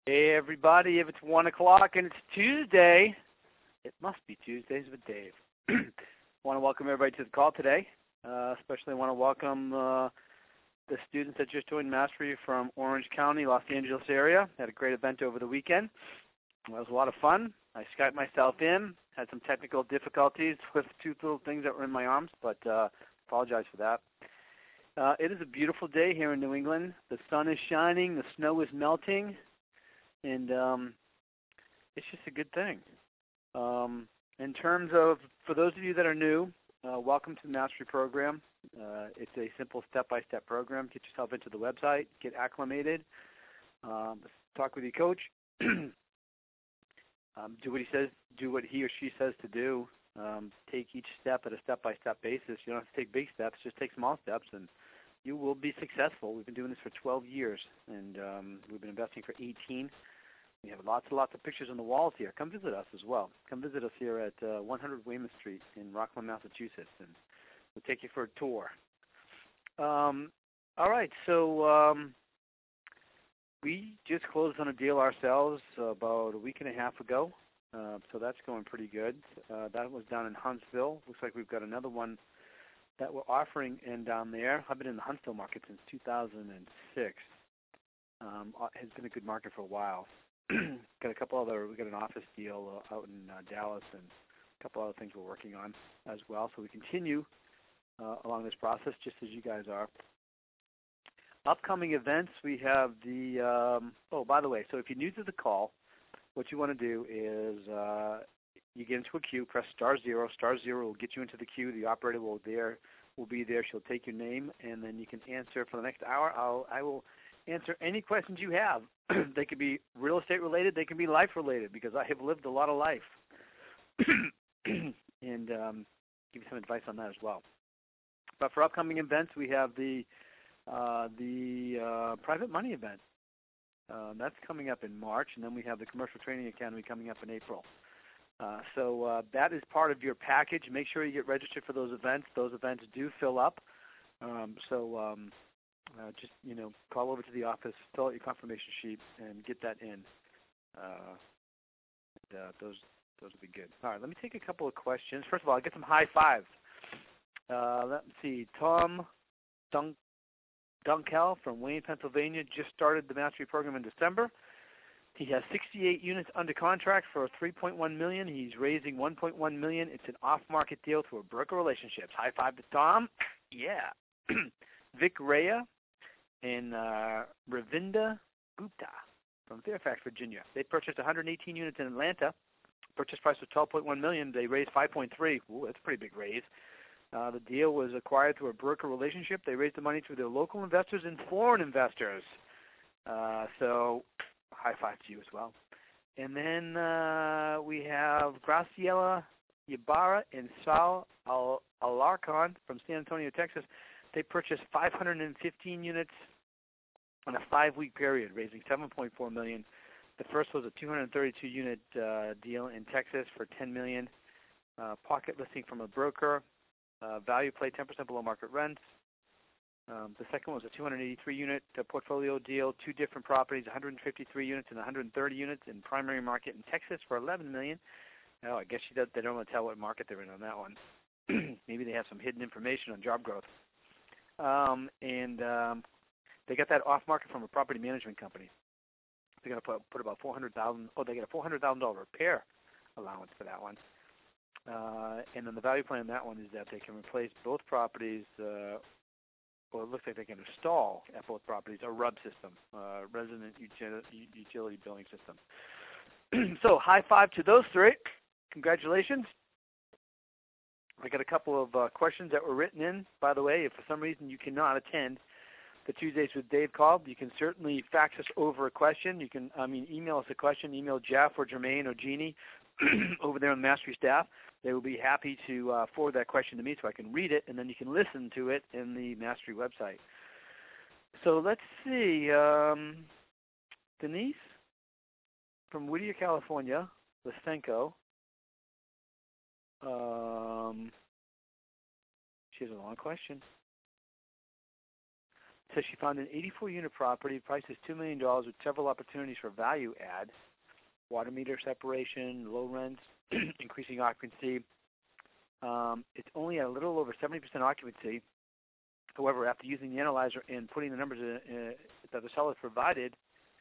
Hey everybody, if it's 1 o'clock and it's Tuesday, it must be Tuesdays with Dave. Want to welcome everybody to the call today. Especially want to welcome the students that just joined Mastery from Orange County, Los Angeles area. Had a great event over the weekend. It was a lot of fun. I Skyped myself in, had some technical difficulties with two little things that were in my arms, but apologize for that. It is a beautiful day here in New England. The sun is shining, the snow is melting, and it's just a good thing. In terms of, for those of you that are new, welcome to the Mastery program. It's a simple step-by-step program. Get yourself into the website, get acclimated, talk with your coach, do what he says, do what he or she says to do. Take each step at a step-by-step basis. You don't have to take big steps, just take small steps, and you will be successful. We've been doing this for 12 years, and we've been investing for 18. We have lots and lots of pictures on the walls here. Come visit us as well. Come visit us here at 100 Weymouth Street in Rockland, Massachusetts, and we'll take you for a tour. All right, so we just closed on a deal ourselves about a week and a half ago, so that's going pretty good. That was down in Huntsville. Looks like we've got another one that we're offering in down there. I've been in the Huntsville market since 2006. Has been a good market for a while. Got a couple other, we got an office deal out in Dallas and a couple other things we're working on as well. So we continue along this process just as you guys are. Upcoming events, we have the, oh, by the way, so if you're new to the call, what you want to do is you get into a queue, press *0. *0 will get you into the queue. The operator will be there. She'll take your name, and then you can answer for the next hour. I will answer any questions you have. They could be real estate related. They can be life related because I have lived a lot of life, and give you some advice on that as well. But for upcoming events, we have the private money event. That's coming up in March, and then we have the Commercial Training Academy coming up in April. So that is part of your package. Make sure you get registered for those events. Those events do fill up. Just, call over to the office, fill out your confirmation sheet, and get that in. Those will be good. All right, let me take a couple of questions. First of all, I'll get some high fives. Let's see. Tom Dunkel from Wayne, Pennsylvania, just started the Mastery program in December. He has 68 units under contract for $3.1 million. He's raising $1.1 million. It's an off-market deal through a broker relationships. High five to Tom. Yeah. Vic Rhea and Ravinda Gupta from Fairfax, Virginia. They purchased 118 units in Atlanta. Purchase price was $12.1 million. They raised $5.3. Ooh, that's a pretty big raise. The deal was acquired through a broker relationship. They raised the money through their local investors and foreign investors. So high five to you as well. And then we have Graciela Ybarra and Sal Alarcon from San Antonio, Texas. They purchased 515 units in a 5-week period, raising $7.4 million. The first was a 232-unit deal in Texas for $10 million. Pocket listing from a broker. Value play 10% below market rents. The second was a 283-unit portfolio deal, 2 different properties, 153 units and 130 units in primary market in Texas for $11 million. Oh, I guess they don't want to tell what market they're in on that one. Maybe they have some hidden information on job growth. They got that off market from a property management company. They're going to put about $400,000. Oh, they get a $400,000 repair allowance for that one. And then the value plan on that one is that they can replace both properties, or it looks like they can install at both properties a RUB system, resident utility billing system. So high five to those 3. Congratulations. I got a couple of questions that were written in. By the way, if for some reason you cannot attend the Tuesdays with Dave call, you can certainly fax us over a question. You can, email us a question. Email Jeff or Jermaine or Jeannie over there on the Mastery staff. They will be happy to forward that question to me so I can read it, and then you can listen to it in the Mastery website. So let's see. Denise from Whittier, California, Lysenko. She has a long question. says she found an 84-unit property. Price is $2 million with several opportunities for value add, water meter separation, low rents, increasing occupancy. It's only at a little over 70% occupancy. However, after using the analyzer and putting the numbers that the seller provided,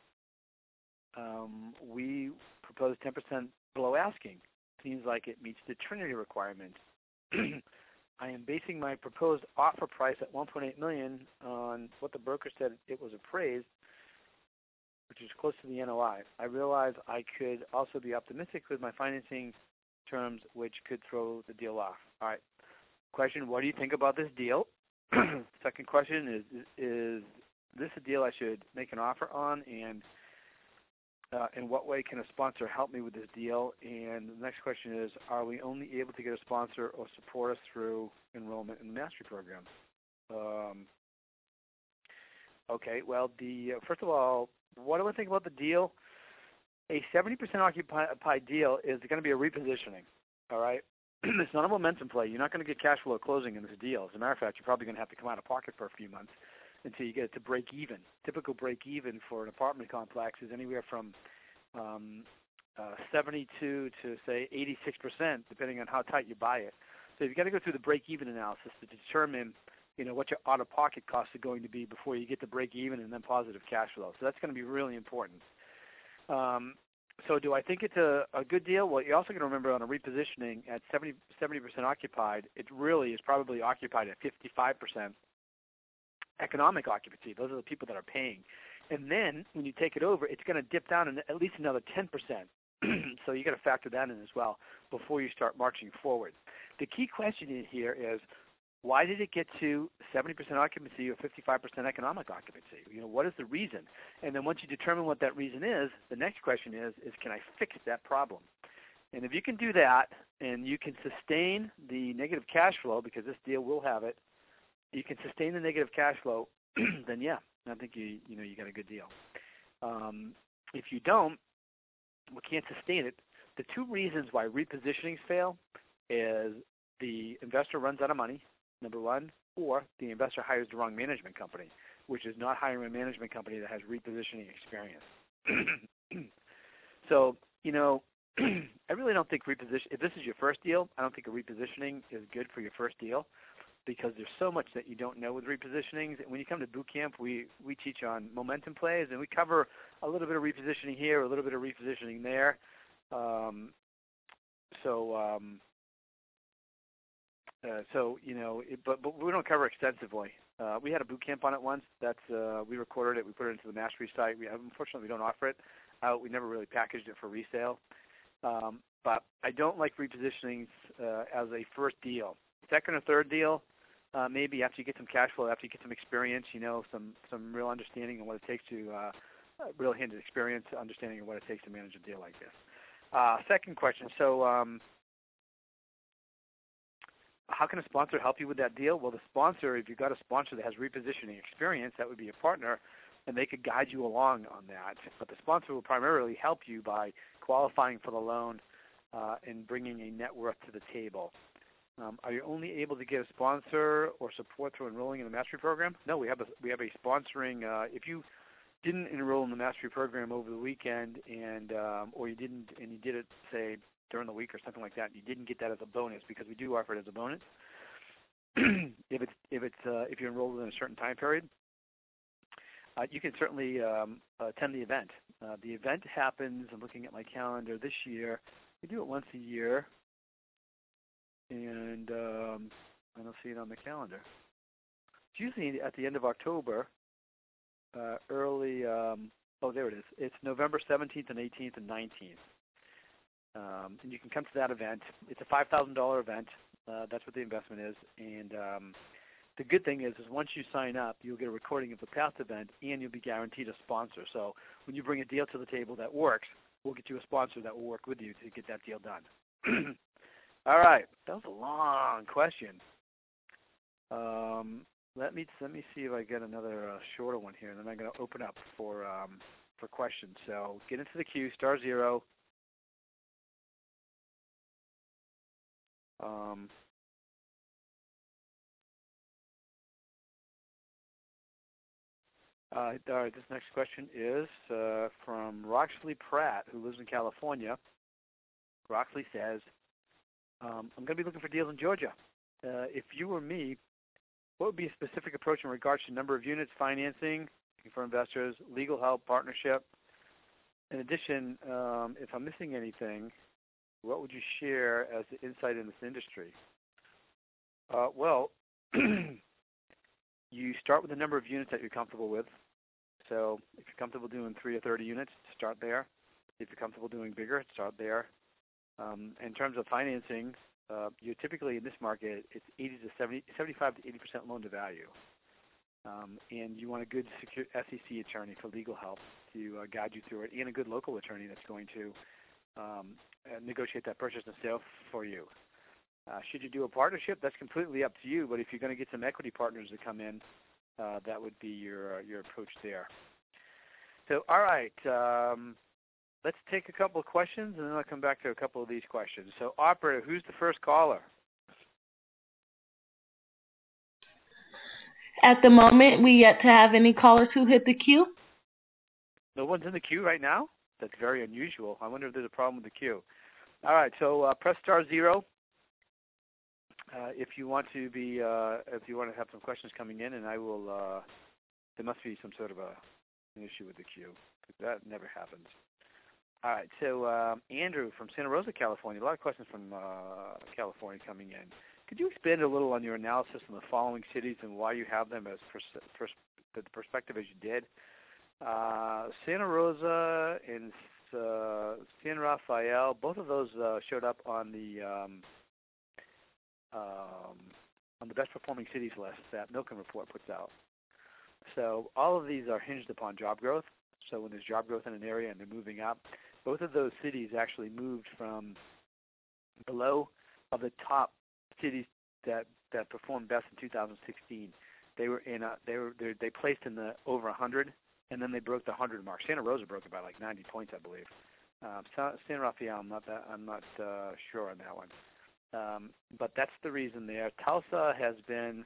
we proposed 10% below asking. Seems like it meets the Trinity requirement. I am basing my proposed offer price at $1.8 million on what the broker said it was appraised, which is close to the NOI. I realize I could also be optimistic with my financing terms, which could throw the deal off. All right. Question, what do you think about this deal? Second question is this a deal I should make an offer on? And in what way can a sponsor help me with this deal? And the next question is, are we only able to get a sponsor or support us through enrollment in the mastery program? Okay, well, first of all, what do I think about the deal? A 70% occupied deal is going to be a repositioning, all right? It's not a momentum play. You're not going to get cash flow at closing in this deal. As a matter of fact, you're probably going to have to come out of pocket for a few months until you get it to break even. Typical break even for an apartment complex is anywhere from 72 to, say, 86%, depending on how tight you buy it. So you've got to go through the break even analysis to determine, what your out-of-pocket costs are going to be before you get to break even and then positive cash flow. So that's going to be really important. So do I think it's a good deal? Well, you're also going to remember on a repositioning at 70% occupied, it really is probably occupied at 55% economic occupancy. Those are the people that are paying. And then when you take it over, it's going to dip down at least another 10%. So you got to factor that in as well before you start marching forward. The key question in here is, why did it get to 70% occupancy or 55% economic occupancy? What is the reason? And then once you determine what that reason is, the next question is can I fix that problem? And if you can do that and you can sustain the negative cash flow, because this deal will have it, you can sustain the negative cash flow, then yeah, I think you got a good deal. If you don't, we can't sustain it. The two reasons why repositionings fail is the investor runs out of money, number one, or the investor hires the wrong management company, which is not hiring a management company that has repositioning experience. So, I really don't think if this is your first deal, I don't think a repositioning is good for your first deal, because there's so much that you don't know with repositionings. And when you come to boot camp, we teach on momentum plays, and we cover a little bit of repositioning here, a little bit of repositioning there. But we don't cover extensively. We had a boot camp on it once. We recorded it. We put it into the Mastery site. Unfortunately, we don't offer it out. We never really packaged it for resale. But I don't like repositionings as a first deal. Second or third deal, maybe after you get some cash flow, after you get some experience, some real understanding of what it takes to, real handed experience, understanding of what it takes to manage a deal like this. Second question. So, how can a sponsor help you with that deal? Well, the sponsor, if you've got a sponsor that has repositioning experience, that would be a partner, and they could guide you along on that. But the sponsor will primarily help you by qualifying for the loan and bringing a net worth to the table. Are you only able to get a sponsor or support through enrolling in the Mastery program? No, we have a sponsoring. If you didn't enroll in the Mastery program over the weekend, or you didn't, and you did it, say, during the week or something like that, you didn't get that as a bonus, because we do offer it as a bonus. If you're enrolled in a certain time period, you can certainly attend the event. The event happens. I'm looking at my calendar this year. We do it once a year, and I don't see it on the calendar. It's usually at the end of October, early. There it is. It's November 17th and 18th and 19th. And you can come to that event. It's a $5,000 event. That's what the investment is. And the good thing is once you sign up, you'll get a recording of the past event, and you'll be guaranteed a sponsor. So when you bring a deal to the table that works, we'll get you a sponsor that will work with you to get that deal done. All right. That was a long question. Let me see if I get another shorter one here, and then I'm going to open up for questions. So get into the queue, *0. This next question is from Roxley Pratt, who lives in California. Roxley says, I'm going to be looking for deals in Georgia. If you were me, what would be a specific approach in regards to number of units, financing for investors, legal help, partnership? In addition, if I'm missing anything, what would you share as the insight in this industry? Well, you start with the number of units that you're comfortable with. So if you're comfortable doing 3 or 30 units, start there. If you're comfortable doing bigger, start there. In terms of financing, you typically in this market, it's 75 to 80% loan to value. And you want a good secure SEC attorney for legal help to guide you through it, and a good local attorney that's going to negotiate that purchase and sale for you. Should you do a partnership, that's completely up to you, but if you're going to get some equity partners to come in, that would be your approach there. So, all right, let's take a couple of questions, and then I'll come back to a couple of these questions. So, operator, who's the first caller? At the moment, we yet to have any callers who hit the queue. No one's in the queue right now? That's very unusual. I wonder if there's a problem with the queue. All right, so press *0 if you want to be if you want to have some questions coming in, and I will. There must be some sort of an issue with the queue, because that never happens. All right, so Andrew from Santa Rosa, California. A lot of questions from California coming in. Could you expand a little on your analysis on the following cities and why you have them as the perspective as you did? Santa Rosa and San Rafael, both of those showed up on the best performing cities list that Milken Report puts out. So all of these are hinged upon job growth. So when there's job growth in an area and they're moving up, both of those cities actually moved from below of the top cities that performed best in 2016. They placed in the over 100, and then they broke the 100 mark. Santa Rosa broke it by like 90 points, I believe. San Rafael, I'm not sure on that one. But that's the reason there. Tulsa has been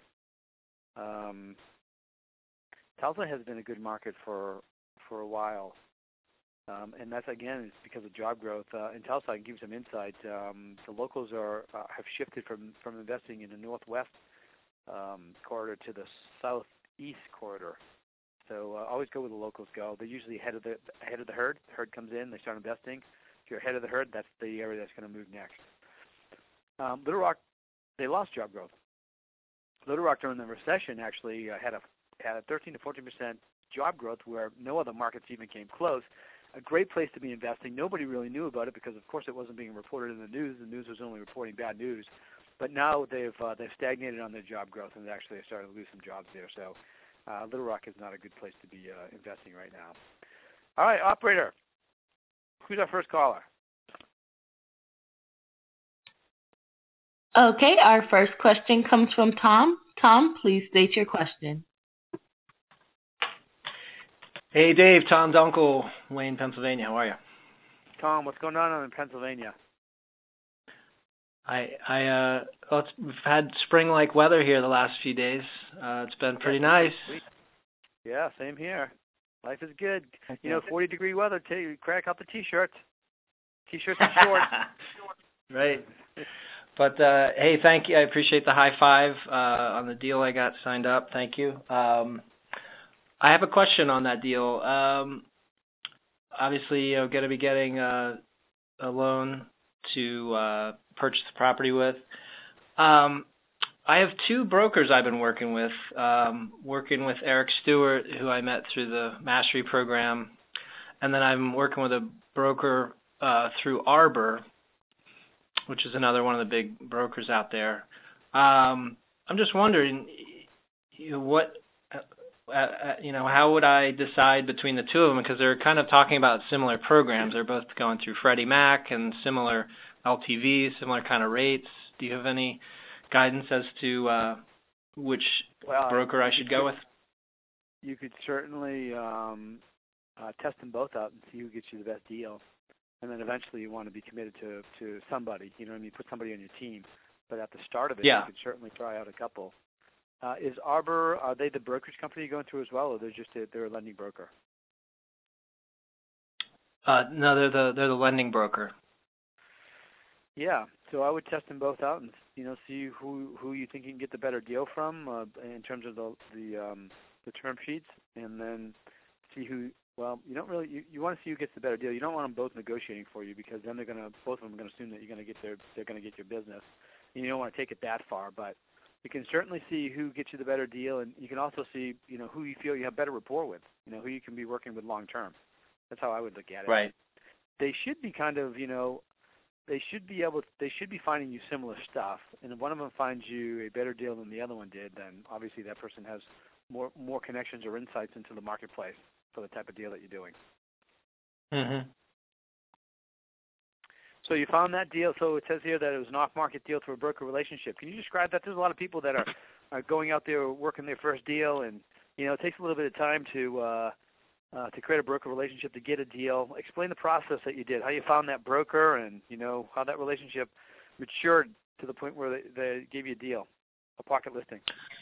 a good market for a while. And that's, again, it's because of job growth. In Tulsa, I can give you some insight. The locals have shifted from investing in the northwest corridor to the southeast corridor. So always go where the locals go. They're usually ahead of the herd. The herd comes in, they start investing. If you're ahead of the herd, that's the area that's going to move next. Little Rock, they lost job growth. Little Rock during the recession actually had a 13 to 14% job growth where no other markets even came close. A great place to be investing. Nobody really knew about it because, of course, it wasn't being reported in the news. The news was only reporting bad news. But now they've stagnated on their job growth, and actually they're starting to lose some jobs there. So Little Rock is not a good place to be investing right now. All right, operator, who's our first caller? Okay, our first question comes from Tom. Tom, please state your question. Hey, Dave, Tom Dunkel, Wayne, Pennsylvania. How are you? Tom, what's going on in Pennsylvania? We've had spring-like weather here the last few days. It's been pretty nice. Yeah, same here. Life is good. 40-degree weather. Crack out the T-shirts. T-shirts and shorts. Right. But, hey, thank you. I appreciate the high five on the deal I got signed up. Thank you. I have a question on that deal. Obviously, going to be getting a loan to purchase the property with. I have two brokers I've been working with Eric Stewart, who I met through the Mastery program, and then I'm working with a broker through Arbor, which is another one of the big brokers out there. I'm just wondering, how would I decide between the two of them? Because they're kind of talking about similar programs. They're both going through Freddie Mac and similar LTVs, similar kind of rates. Do you have any guidance as to which broker I should go with? You could certainly test them both out and see who gets you the best deal. And then eventually you want to be committed to somebody. You know what I mean? Put somebody on your team. But at the start of it, You could certainly try out a couple. Is Arbor, are they the brokerage company you're going through as well, or they're a lending broker? No, they're the lending broker. Yeah, so I would test them both out and see who you think you can get the better deal from in terms of the term sheets, and then see who. Well, you don't really you want to see who gets the better deal. You don't want them both negotiating for you, because then both of them are going to assume that they're going to get your business. And you don't want to take it that far, but you can certainly see who gets you the better deal, and you can also see who you feel you have better rapport with, who you can be working with long term. That's how I would look at it. Right. They should be kind of they should be finding you similar stuff, and if one of them finds you a better deal than the other one did, then obviously that person has more connections or insights into the marketplace for the type of deal that you're doing. Mhm. So you found that deal. So it says here that it was an off-market deal through a broker relationship. Can you describe that? There's a lot of people that are going out there working their first deal, and it takes a little bit of time to create a broker relationship to get a deal. Explain the process that you did, how you found that broker, and how that relationship matured to the point where they gave you a deal, a pocket listing.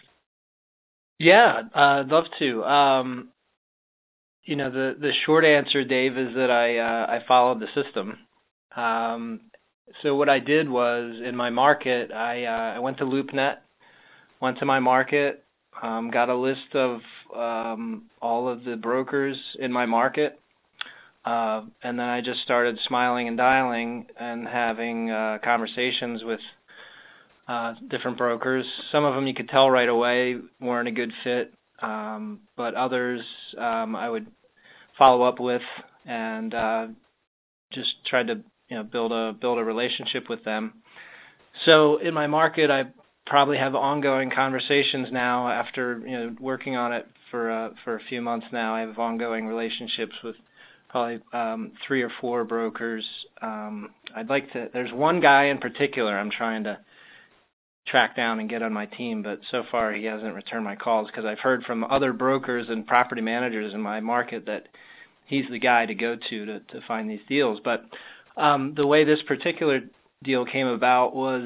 Yeah, I'd love to. The short answer, Dave, is that I followed the system. So what I did was, in my market, I went to LoopNet, went to my market, got a list of all of the brokers in my market, and then I just started smiling and dialing and having conversations with different brokers. Some of them you could tell right away weren't a good fit, but others I would follow up with and just tried to build a relationship with them. So in my market, I probably have ongoing conversations now after working on it for a few months now. I have ongoing relationships with probably 3 or 4 brokers. There's one guy in particular I'm trying to track down and get on my team, but so far he hasn't returned my calls, because I've heard from other brokers and property managers in my market that he's the guy to go to find these deals. But the way this particular deal came about was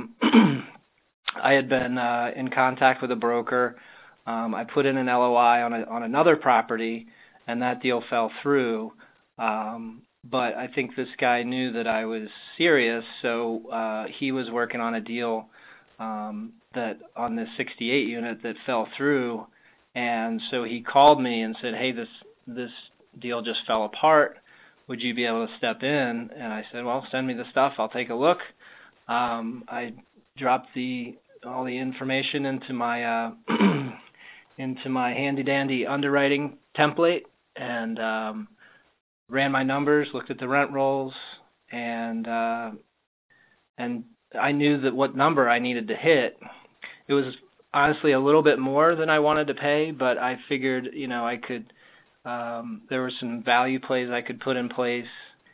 I had been in contact with a broker. I put in an LOI on another property, and that deal fell through. But I think this guy knew that I was serious, so he was working on a deal that on the 68 unit that fell through, and so he called me and said, "Hey, this deal just fell apart. Would you be able to step in?" And I said, "Well, send me the stuff. I'll take a look." I dropped all the information into my handy dandy underwriting template and ran my numbers, looked at the rent rolls, and I knew that what number I needed to hit. It was honestly a little bit more than I wanted to pay, but I figured I could. There were some value plays I could put in place,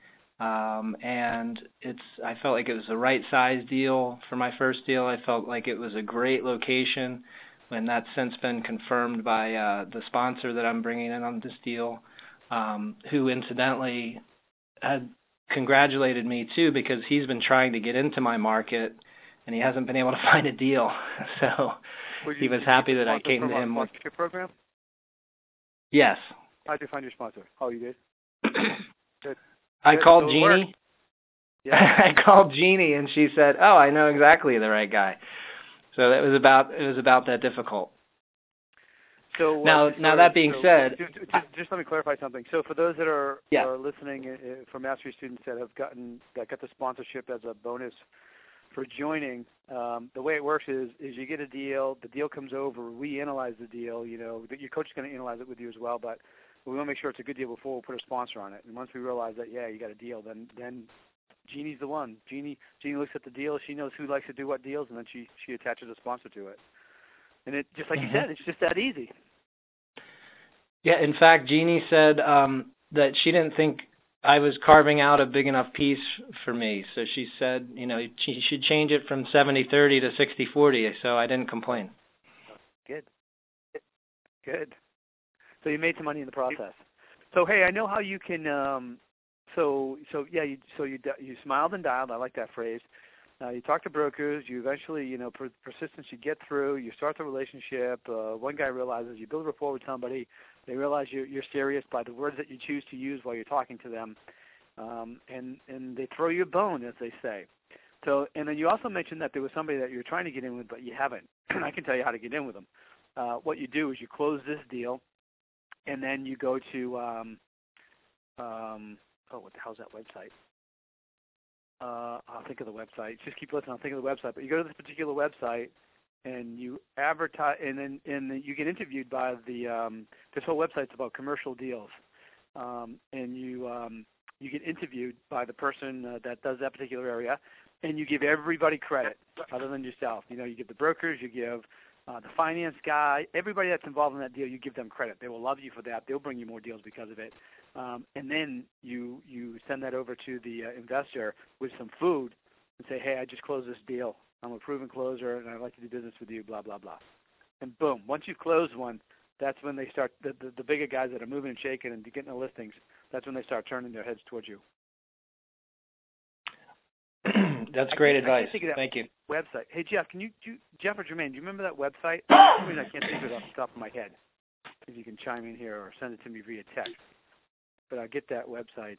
and I felt like it was the right size deal for my first deal. I felt like it was a great location, and that's since been confirmed by the sponsor that I'm bringing in on this deal, who incidentally had congratulated me too, because he's been trying to get into my market and he hasn't been able to find a deal. So he was happy that I came to him with. Sponsorship program? Yes. How'd you find your sponsor? Oh, you did? Good. I called So Jeannie. Yeah. I called Jeannie and she said, "Oh, I know exactly the right guy." So it was about that difficult. So now that being said, just let me clarify something. So for those that are listening, for mastery students that got the sponsorship as a bonus for joining, the way it works is you get a deal, the deal comes over, we analyze the deal. Your coach is going to analyze it with you as well, but we want to make sure it's a good deal before we put a sponsor on it. And once we realize that you got a deal, then Jeannie's the one. Jeannie looks at the deal, she knows who likes to do what deals, and then she attaches a sponsor to it. And it, just like you said, it's just that easy. Yeah, in fact, Jeannie said that she didn't think I was carving out a big enough piece for me. So she said, she should change it from 70-30 to 60-40, so I didn't complain. Good. So you made some money in the process. So, hey, I know how you can, you smiled and dialed. I like that phrase. You talk to brokers. You eventually, persistence. You get through. You start the relationship. One guy realizes you build rapport with somebody. They realize you're serious by the words that you choose to use while you're talking to them, and they throw you a bone, as they say. So, and then you also mentioned that there was somebody that you're trying to get in with, but you haven't. I can tell you how to get in with them. What you do is you close this deal, and then you go to what the hell's that website? I'll think of the website. Just keep listening. I'll think of the website. But you go to this particular website, and you advertise, and then you get interviewed by the. This whole website's about commercial deals, and you get interviewed by the person that does that particular area, and you give everybody credit other than yourself. You give the brokers, you give the finance guy, everybody that's involved in that deal, you give them credit. They will love you for that. They'll bring you more deals because of it. And then you send that over to the investor with some food and say, hey, I just closed this deal. I'm a proven closer, and I'd like to do business with you, blah, blah, blah. And boom, once you've closed one, that's when they start, the bigger guys that are moving and shaking and getting the listings, that's when they start turning their heads towards you. That's great advice. Thank you. Website. Hey, Jeff, Jeff or Jermaine, do you remember that website? I mean, I can't think of it off the top of my head. If you can chime in here or send it to me via text. But I get that website.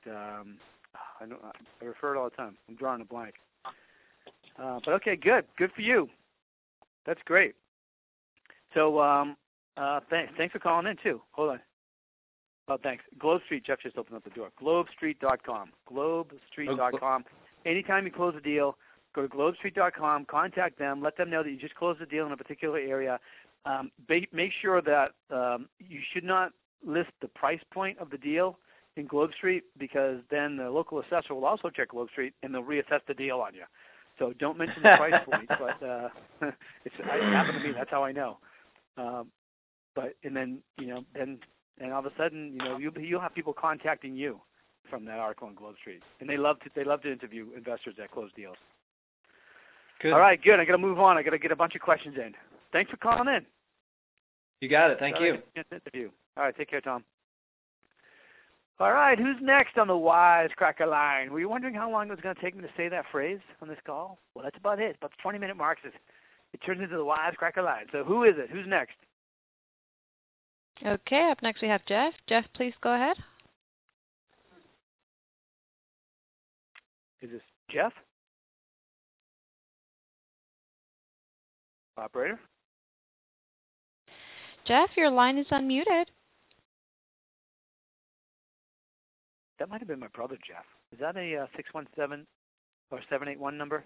I refer it all the time. I'm drawing a blank. But okay, good. Good for you. That's great. So thanks for calling in, too. Hold on. Oh, thanks. Globe Street. Jeff just opened up the door. GlobeStreet.com. GlobeStreet.com. Anytime you close a deal, go to GlobeStreet.com, contact them, let them know that you just closed a deal in a particular area. Make sure that you should not list the price point of the deal in Globe Street, because then the local assessor will also check Globe Street and they'll reassess the deal on you. So don't mention the price point, but it happened to me. That's how I know. And all of a sudden, you'll have people contacting you from that article on Globe Street, and they love to interview investors that close deals. Good. All right, good. I got to move on. I got to get a bunch of questions in. Thanks for calling in. You got it. Thank you. Interview. All right, take care, Tom. All right, who's next on the Wisecracker line? Were you wondering how long it was going to take me to say that phrase on this call? Well, that's about it. About the 20-minute mark. It turns into the Wisecracker line. So who is it? Who's next? Okay, up next we have Jeff. Jeff, please go ahead. Is this Jeff? Operator? Jeff, your line is unmuted. That might have been my brother, Jeff. Is that a 617 or 781 number?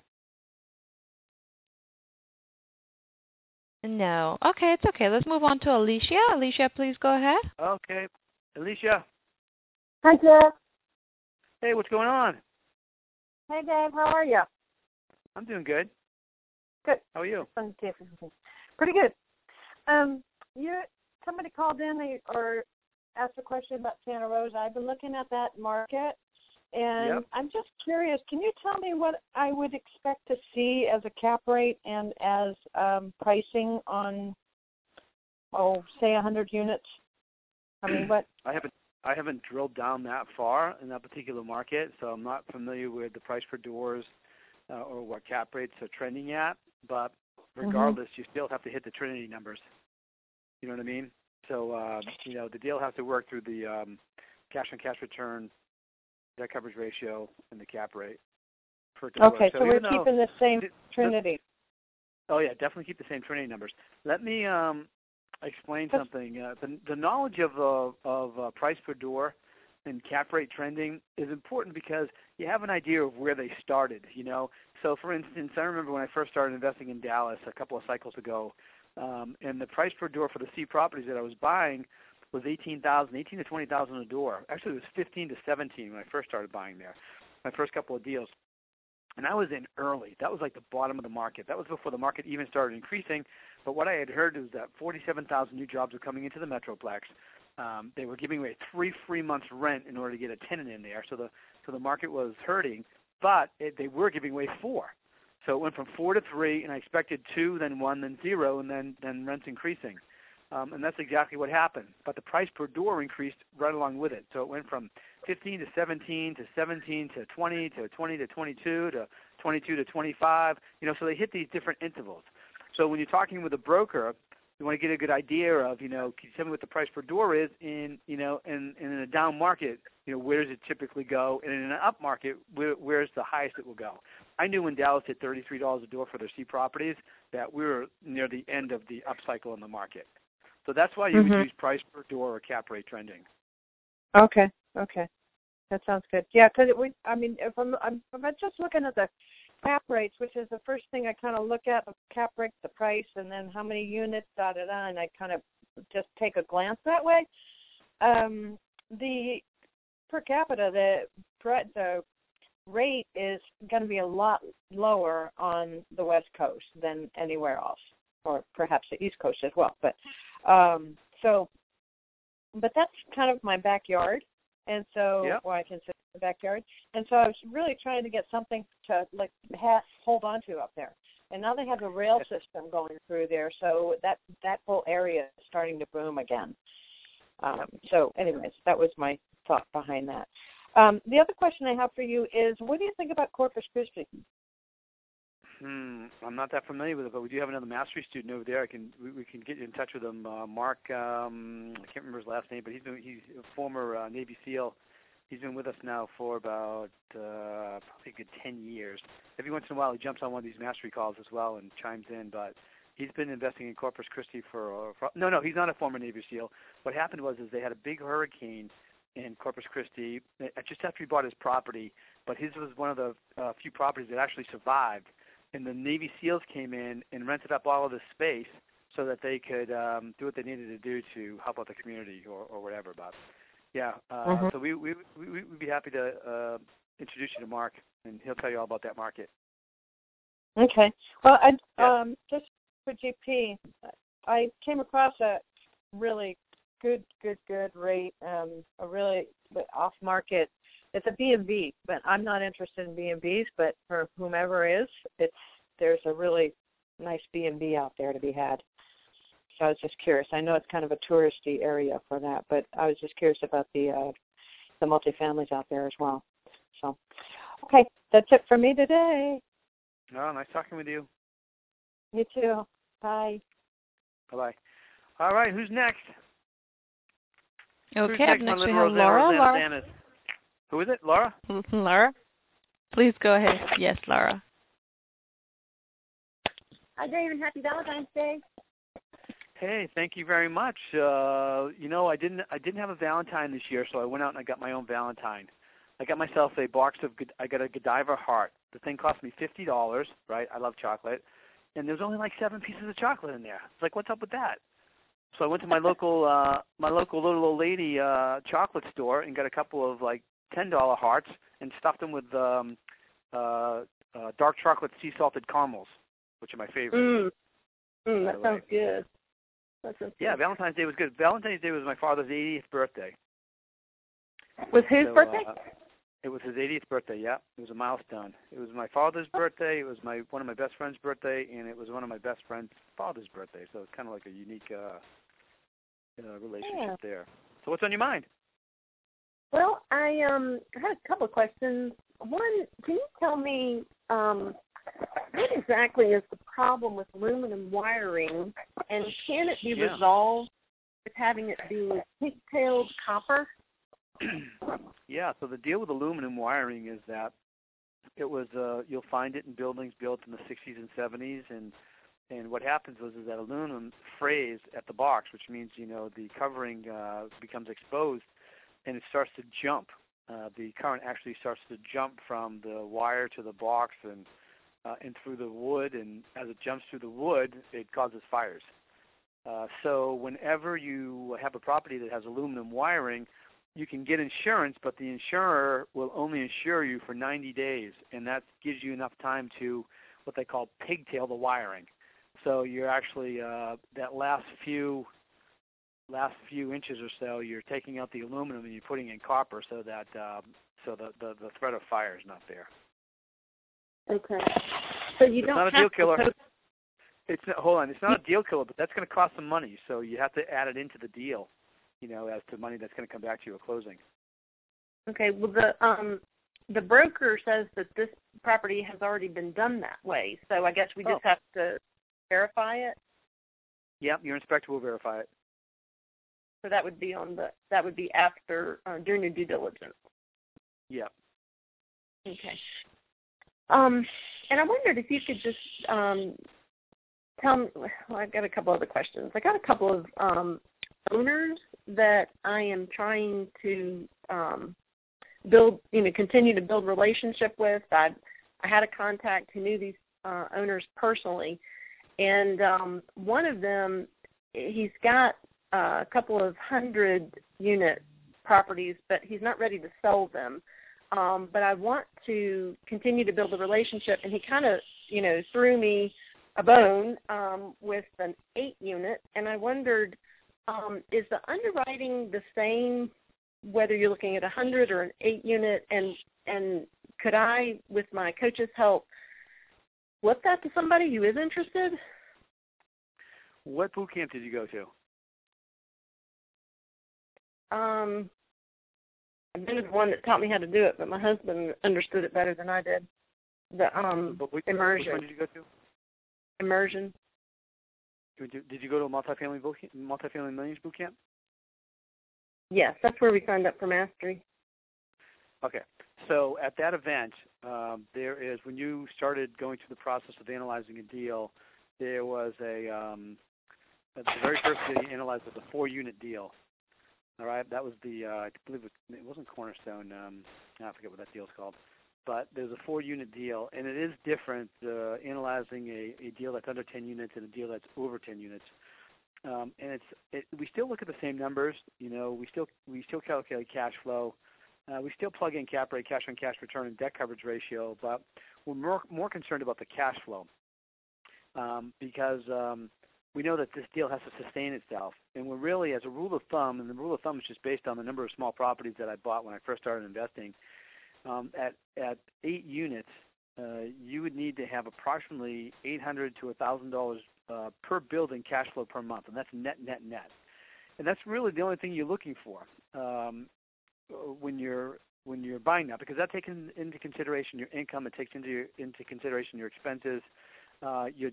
No. Okay, it's okay. Let's move on to Alicia. Alicia, please go ahead. Okay. Alicia. Hi, Jeff. Hey, what's going on? Hey, Dave. How are you? I'm doing good. Good. How are you? Pretty good. Somebody called in or asked a question about Santa Rosa. I've been looking at that market, and yep. I'm just curious. Can you tell me what I would expect to see as a cap rate and as pricing on, say 100 units? I mean, what? I haven't drilled down that far in that particular market, so I'm not familiar with the price per doors or what cap rates are trending at. But regardless, you still have to hit the Trinity numbers. You know what I mean? So, the deal has to work through the cash-on-cash return, debt coverage ratio, and the cap rate for it to work. Okay, so we're keeping the same Trinity. Oh, yeah, definitely keep the same Trinity numbers. Let me explain something. The knowledge of price per door and cap rate trending is important because you have an idea of where they started, So, for instance, I remember when I first started investing in Dallas a couple of cycles ago, and the price per door for the C properties that I was buying was $18,000 to $20,000 a door. Actually, it was $15,000 to $17,000 when I first started buying there, my first couple of deals. And I was in early. That was like the bottom of the market. That was before the market even started increasing. But what I had heard was that 47,000 new jobs were coming into the Metroplex. They were giving away 3 free months rent in order to get a tenant in there. So the market was hurting, but they were giving away 4. So it went from 4 to 3, and I expected 2, then 1, then 0, and then rents increasing. and that's exactly what happened. But the price per door increased right along with it. So it went from 15 to 17 to 17 to 20 to 20 to 22 to 22 to 25. So they hit these different intervals. So when you're talking with a broker, you want to get a good idea of, can you tell me what the price per door is in a down market, where does it typically go? And in an up market, where's the highest it will go? I knew when Dallas hit $33 a door for their C properties that we were near the end of the upcycle in the market. So that's why you would use price per door or cap rate trending. Okay. That sounds good. Yeah, because if I'm just looking at the cap rates, which is the first thing I kind of look at, the cap rate, the price, and then how many units, and I kind of just take a glance that way. The per capita, the rate is going to be a lot lower on the West Coast than anywhere else, or perhaps the East Coast as well. But but that's kind of my backyard, and so I consider the backyard. And so I was really trying to get something to hold on to up there. And now they have a rail system going through there, so that whole area is starting to boom again. So, anyways, that was my thought behind that. The other question I have for you is, what do you think about Corpus Christi? I'm not that familiar with it, but we do have another mastery student over there. We can get you in touch with him. Mark, I can't remember his last name, but he's a former Navy SEAL. He's been with us now for about probably a good 10 years. Every once in a while, he jumps on one of these mastery calls as well and chimes in. But he's been investing in Corpus Christi for no, he's not a former Navy SEAL. What happened was they had a big hurricane in Corpus Christi just after he bought his property. But his was one of the few properties that actually survived. And the Navy SEALs came in and rented up all of this space so that they could do what they needed to do to help out the community or whatever. But so we'd be happy to introduce you to Mark, and he'll tell you all about that market. Okay. Well, just for GP, I came across a really good rate, a really off market. It's a B&B, but I'm not interested in B&Bs, but for whomever is, there's a really nice B&B out there to be had. So I was just curious. I know it's kind of a touristy area for that, but I was just curious about the multifamilies out there as well. So, okay, that's it for me today. Oh, nice talking with you. You too. Bye. Bye-bye. All right, who's next? Okay, up next we have Laura. Who is it, Laura? Laura? Please go ahead. Yes, Laura. Hi, David. Happy Valentine's Day. Hey, thank you very much. I didn't have a Valentine this year, so I went out and I got my own Valentine. I got myself a Godiva heart. The thing cost me $50, right? I love chocolate. And there's only like 7 pieces of chocolate in there. It's like, what's up with that? So I went to my local little old lady chocolate store and got a couple of like $10 hearts and stuffed them with dark chocolate sea salted caramels, which are my favorite. That sounds good. Yeah, Valentine's Day was good. Valentine's Day was my father's 80th birthday. Was whose birthday? It was his 80th birthday, yeah. It was a milestone. It was my father's birthday, it was one of my best friend's birthday, and it was one of my best friend's father's birthday. So it's kind of like a unique relationship there. So what's on your mind? Well, I had a couple of questions. One, can you tell me what exactly is the problem with aluminum wiring, and can it be resolved with having it be pigtailed copper? Yeah, so the deal with aluminum wiring is that it was you'll find it in buildings built in the 60s and 70s, and what happens is that aluminum frays at the box, which means the covering becomes exposed, and it starts to jump. The current actually starts to jump from the wire to the box and through the wood, and as it jumps through the wood, it causes fires. So whenever you have a property that has aluminum wiring, you can get insurance, but the insurer will only insure you for 90 days, and that gives you enough time to what they call pigtail the wiring. So you're actually that last few inches or so, you're taking out the aluminum and you're putting in copper, so that the threat of fire is not there. Okay. So you it's don't not a have deal killer. hold on. It's not a deal killer, but that's going to cost some money. So you have to add it into the deal, as to money that's going to come back to you at closing. Okay. Well, the broker says that this property has already been done that way. So I guess we just have to verify it. Yep, your inspector will verify it. So that would be after during your due diligence. Yep. Okay. And I wondered if you could just tell me. Well, I've got a couple other questions. I got a couple of owners that I am trying to continue to build relationship with. I had a contact who knew these owners personally, and one of them, he's got a couple of 100-unit properties, but he's not ready to sell them. But I want to continue to build a relationship, and he kind of, threw me a bone with an 8-unit, and I wondered, is the underwriting the same whether you're looking at 100 or an 8-unit, and could I, with my coach's help, flip that to somebody who is interested? What boot camp did you go to? I've been to the one that taught me how to do it, but my husband understood it better than I did. The immersion. Which one did you go to? Immersion. Did you go to a multifamily millions boot camp? Yes, that's where we signed up for Mastery. Okay. So at that event, there is, when you started going through the process of analyzing a deal, there was the very first deal you analyzed was a 4-unit deal. All right, that was I believe it wasn't Cornerstone. I forget what that deal's called. But there's a 4-unit deal, and it is different analyzing a deal that's under 10 units and a deal that's over 10 units. And we still look at the same numbers. We still calculate cash flow. We still plug in cap rate, cash on cash return, and debt coverage ratio. But we're more concerned about the cash flow because we know that this deal has to sustain itself. And we're really, as a rule of thumb, and the rule of thumb is just based on the number of small properties that I bought when I first started investing. At 8 units, you would need to have approximately $800 to $1,000 per building cash flow per month, and that's net. And that's really the only thing you're looking for when you're buying that, because that takes into consideration your income, it takes into consideration your expenses, your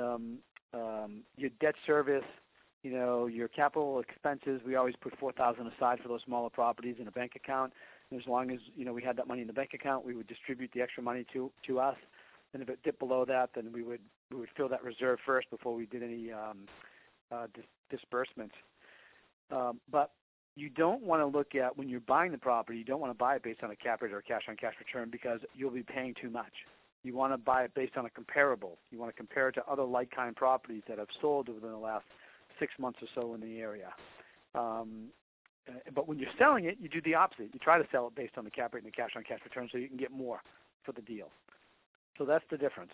debt service, your capital expenses. We always put $4,000 aside for those smaller properties in a bank account. And as long as we had that money in the bank account, we would distribute the extra money to us. And if it dipped below that, then we would fill that reserve first before we did any disbursements. But you don't want to look at, when you're buying the property, you don't want to buy it based on a cap rate or a cash on cash return, because you'll be paying too much. You want to buy it based on a comparable. You want to compare it to other like-kind properties that have sold within the last 6 months or so in the area. But when you're selling it, you do the opposite. You try to sell it based on the cap rate and the cash on cash return so you can get more for the deal. So that's the difference.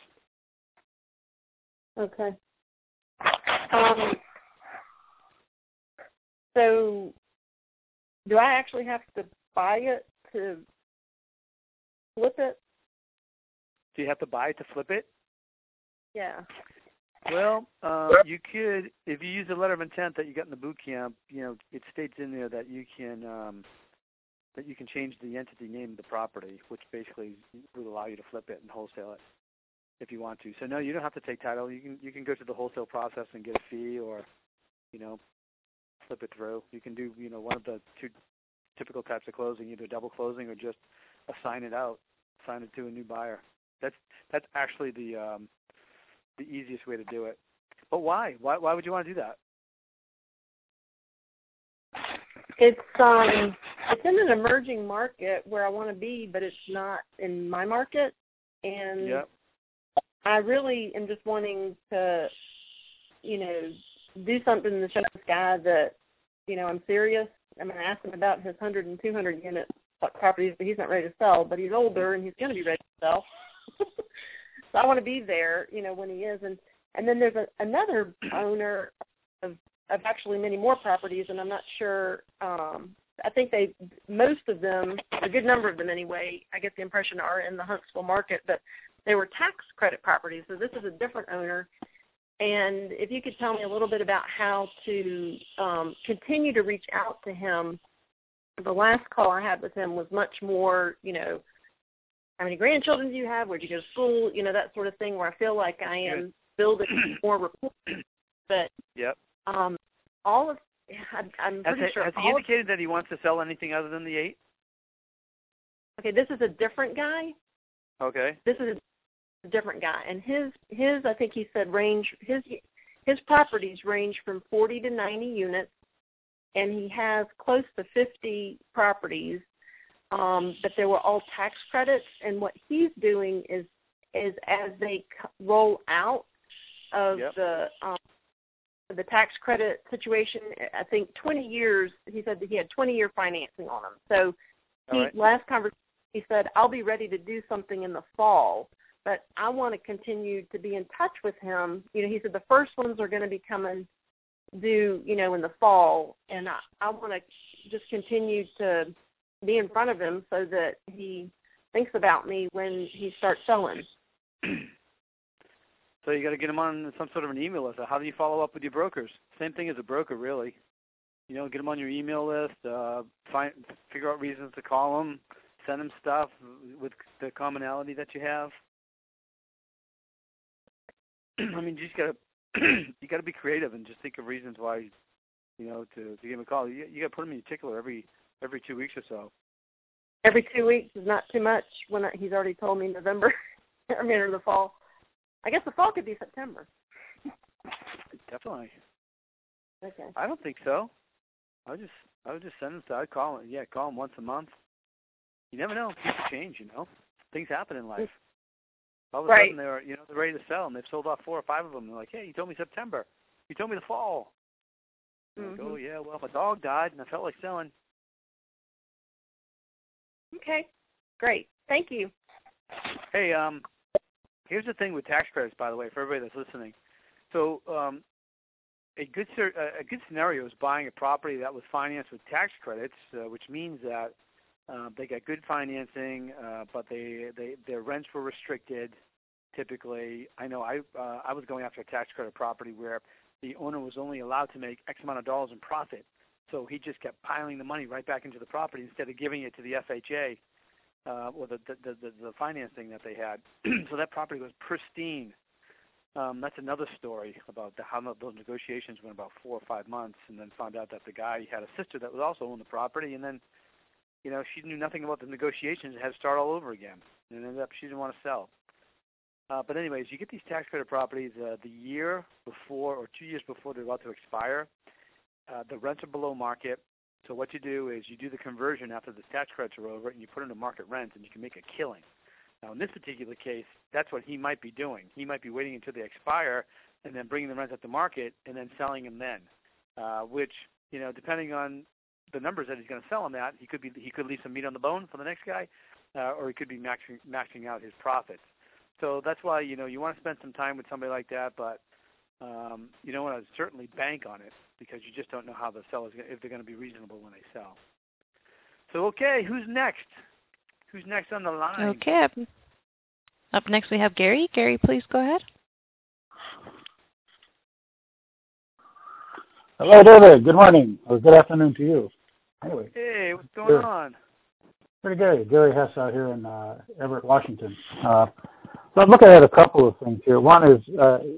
Okay. So do I actually have to buy it to flip it? Do you have to buy it to flip it? Yeah. Well, you could, if you use the letter of intent that you got in the boot camp, it states in there that you can change the entity name of the property, which basically will allow you to flip it and wholesale it if you want to. So no, you don't have to take title. You can go through the wholesale process and get a fee, or flip it through. You can do one of the 2 typical types of closing, either double closing or just assign it to a new buyer. That's actually the easiest way to do it. But why? Why would you want to do that? It's in an emerging market where I want to be, but it's not in my market. And yep. I really am just wanting to, do something to show this guy that, I'm serious. I'm going to ask him about his 100 and 200 unit properties, but he's not ready to sell. But he's older and he's going to be ready to sell. So I want to be there, when he is. And then there's another owner of actually many more properties, and I'm not sure. I think most of them, a good number of them anyway, I get the impression are in the Huntsville market, but they were tax credit properties. So this is a different owner, And if you could tell me a little bit about how to continue to reach out to him. The last call I had with him was much more, how many grandchildren do you have? Where'd you go to school? That sort of thing, where I feel like I am building more rapport. But yep. I'm pretty sure. Has he indicated that he wants to sell anything other than the 8? Okay, this is a different guy. Okay. This is a different guy, and his I think he said his properties range from 40 to 90 units, and he has close to 50 properties. But they were all tax credits, and what he's doing is as they roll out of the tax credit situation, I think 20 years. He said that he had 20-year financing on them. So last conversation he said, I'll be ready to do something in the fall, but I want to continue to be in touch with him. He said the first ones are going to be coming due, in the fall, and I want to just continue to be in front of him so that he thinks about me when he starts selling. So you got to get him on some sort of an email list. How do you follow up with your brokers? Same thing as a broker, really. Get them on your email list, figure out reasons to call them, send them stuff with the commonality that you have. I mean, you just got to be creative and just think of reasons why, to give him a call. You got to put him in your tickler every 2 weeks or so. Every 2 weeks is not too much when he's already told me November. Or the fall. I guess the fall could be September. Definitely. Okay. I don't think so. I would just send him. I'd call him. Yeah, call him once a month. You never know. Things change. Things happen in life. All of a sudden they're ready to sell, and they've sold off 4 or 5 of them. They're like, hey, you told me September. You told me the fall. Mm-hmm. Like, oh yeah, well my dog died, and I felt like selling. Okay, great. Thank you. Hey, here's the thing with tax credits, by the way, for everybody that's listening. So, a good scenario is buying a property that was financed with tax credits, which means that they got good financing, but their rents were restricted. Typically, I know I was going after a tax credit property where the owner was only allowed to make X amount of dollars in profit. So he just kept piling the money right back into the property instead of giving it to the FHA or the financing that they had. So that property was pristine. That's another story about how those negotiations went about 4 or 5 months, and then found out that the guy had a sister that was also on the property, and then she knew nothing about the negotiations and had to start all over again. And ended up she didn't want to sell. But anyways, you get these tax credit properties the year before or 2 years before they're about to expire. The rents are below market. So what you do is you do the conversion after the tax credits are over, and you put into market rents, and you can make a killing. Now, in this particular case, that's what he might be doing. He might be waiting until they expire and then bringing the rents at the market and then selling them then, which, depending on the numbers that he's going to sell them at, he could leave some meat on the bone for the next guy, or he could be maxing out his profits. So that's why, you want to spend some time with somebody like that, but you don't want to certainly bank on it because you just don't know how the sellers, if they're going to be reasonable when they sell. So, okay, who's next? Who's next on the line? Okay. Up next we have Gary. Gary, please go ahead. Hello, David. Good morning, or good afternoon to you. Anyway. Hey, what's going on? Pretty good. Gary Hess out here in Everett, Washington. So I'm looking at a couple of things here. One is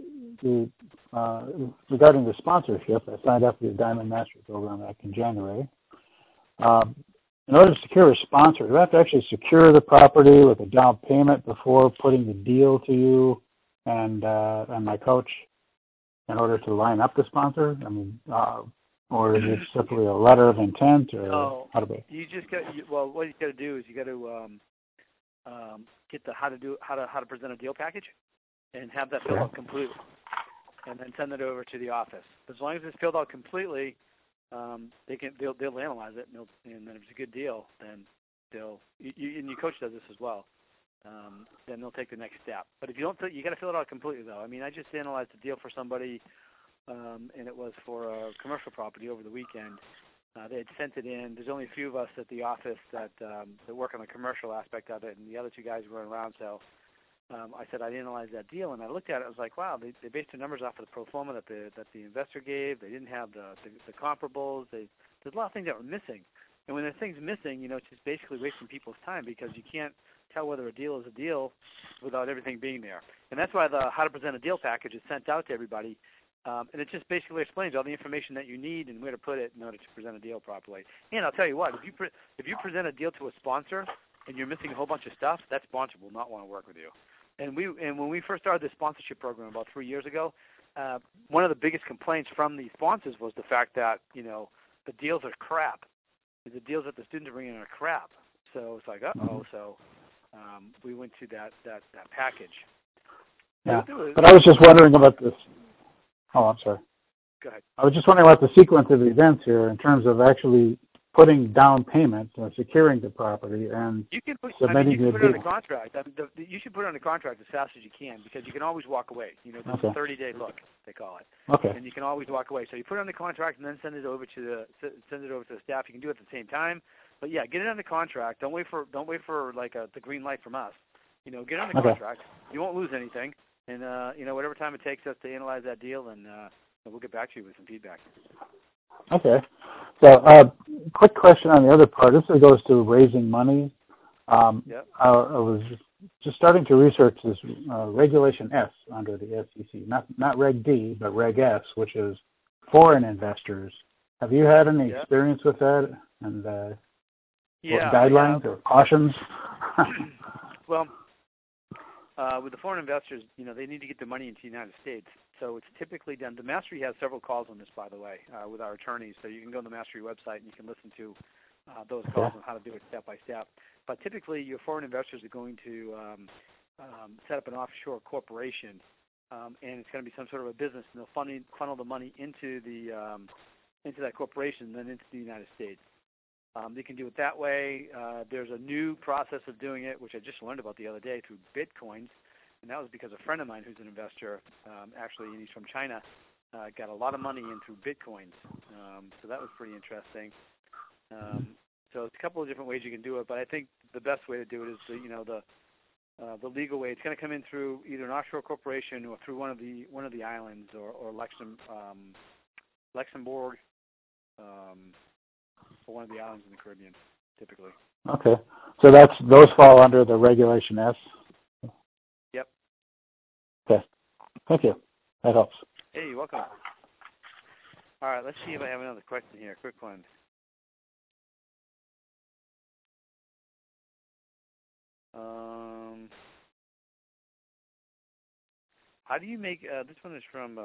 regarding the sponsorship. I signed up for the Diamond Master program back in January. In order to secure a sponsor, do I have to actually secure the property with a down payment before putting the deal to you and my coach in order to line up the sponsor? I mean, or is it simply a letter of intent, or how do you just got? Well, what you got to do is you got to get the how to present a deal package, and have that filled out completely, and then send it over to the office. As long as it's filled out completely, they'll analyze it, and then if it's a good deal, then and your coach does this as well. Then they'll take the next step. But if you don't, you got to fill it out completely, though. I mean, I just analyzed the deal for somebody, and it was for a commercial property over the weekend. They had sent it in. There's only a few of us at the office that work on the commercial aspect of it, and the other 2 guys weren't around, so I said I'd analyze that deal, and I looked at it. I was like, wow, they based their numbers off of the pro forma that the investor gave. They didn't have the comparables. There's a lot of things that were missing. And when there's things missing, it's just basically wasting people's time because you can't tell whether a deal is a deal without everything being there. And that's why the How to Present a Deal package is sent out to everybody. And it just basically explains all the information that you need and where to put it in order to present a deal properly. And I'll tell you what, if you present a deal to a sponsor and you're missing a whole bunch of stuff, that sponsor will not want to work with you. And when we first started this sponsorship program about 3 years ago, one of the biggest complaints from the sponsors was the fact that the deals are crap. The deals that the students are bringing in are crap. So it's like, So we went to that package. Yeah, but I was just wondering about this. Oh, I'm sorry. Go ahead. I was just wondering about the sequence of events here in terms of actually putting down payments and securing the property and submitting the deal. Put it on a contract. You should put it on a contract as fast as you can because you can always walk away. There's a 30-day look, they call it. Okay. And you can always walk away. So you put it on the contract and then send it over to the staff. You can do it at the same time. But yeah, get it on the contract. Don't wait for like the green light from us. Get it on the contract. You won't lose anything. And whatever time it takes us to analyze that deal, and we'll get back to you with some feedback. Okay. So, quick question on the other part. This goes to raising money. Yep. I was just starting to research this Regulation S under the SEC, not Reg D, but Reg S, which is foreign investors. Have you had any experience with that and guidelines or cautions? Well, with the foreign investors, they need to get their money into the United States. So it's typically done. The Mastery has several calls on this, by the way, with our attorneys. So you can go to the Mastery website and you can listen to those calls on how to do it step by step. But typically, your foreign investors are going to set up an offshore corporation, and it's going to be some sort of a business, and they'll funnel the money into that corporation, and then into the United States. They can do it that way. There's a new process of doing it, which I just learned about the other day, through Bitcoins, and that was because a friend of mine who's an investor, actually, and he's from China, got a lot of money in through Bitcoins. So that was pretty interesting. So it's a couple of different ways you can do it, but I think the best way to do it is the legal way. It's going to come in through either an offshore corporation or through one of the islands or Luxembourg. For one of the islands in the Caribbean, typically. Okay, so those fall under the Regulation S? Yep. Okay, thank you. That helps. Hey, you're welcome. All right, let's see if I have another question here. Quick one. How do you make, this one is from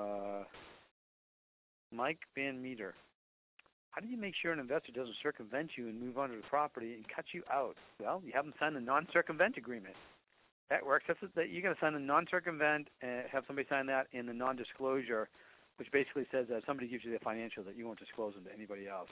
Mike Van Meter. How do you make sure an investor doesn't circumvent you and move onto the property and cut you out? Well, you have them sign a non-circumvent agreement. That works. You're going to sign a non-circumvent and have somebody sign that in the non-disclosure, which basically says that if somebody gives you their financial, that you won't disclose them to anybody else.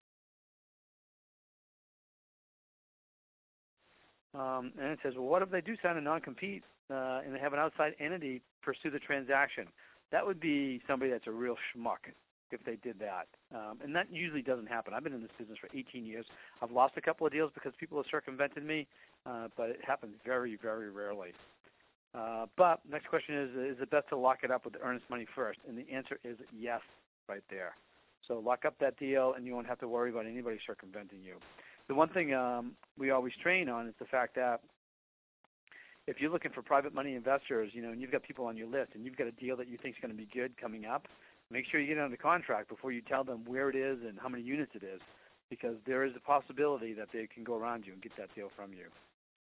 And it says, well, what if they do sign a non-compete and they have an outside entity pursue the transaction? That would be somebody that's a real schmuck if they did that. And that usually doesn't happen. I've been in this business for 18 years. I've lost a couple of deals because people have circumvented me, but it happens very, very rarely. But next question is it best to lock it up with the earnest money first? And the answer is yes, right there. So lock up that deal, and you won't have to worry about anybody circumventing you. The one thing we always train on is the fact that if you're looking for private money investors, and you've got people on your list, and you've got a deal that you think is going to be good coming up, make sure you get it under contract before you tell them where it is and how many units it is, because there is a possibility that they can go around you and get that deal from you.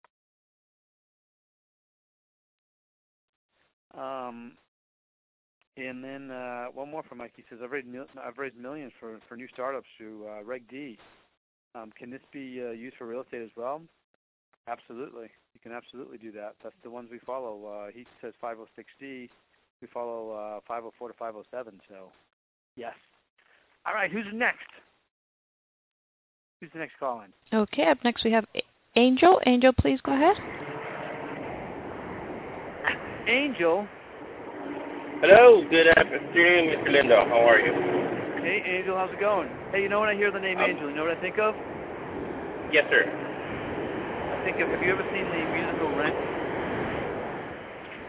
And then one more from Mike. He says, I've raised millions for new startups through Reg D. Can this be used for real estate as well? Absolutely. You can absolutely do that. That's the ones we follow. He says 506D. We follow 504 to 507, so yes. All right, who's next? Who's the next call-in? Okay, up next we have Angel. Angel, please go ahead. Angel. Hello, good afternoon, Mr. Lindo. How are you? Hey, Angel, how's it going? Hey, when I hear the name Angel, you know what I think of? Yes, sir. I think of, have you ever seen the musical Rent?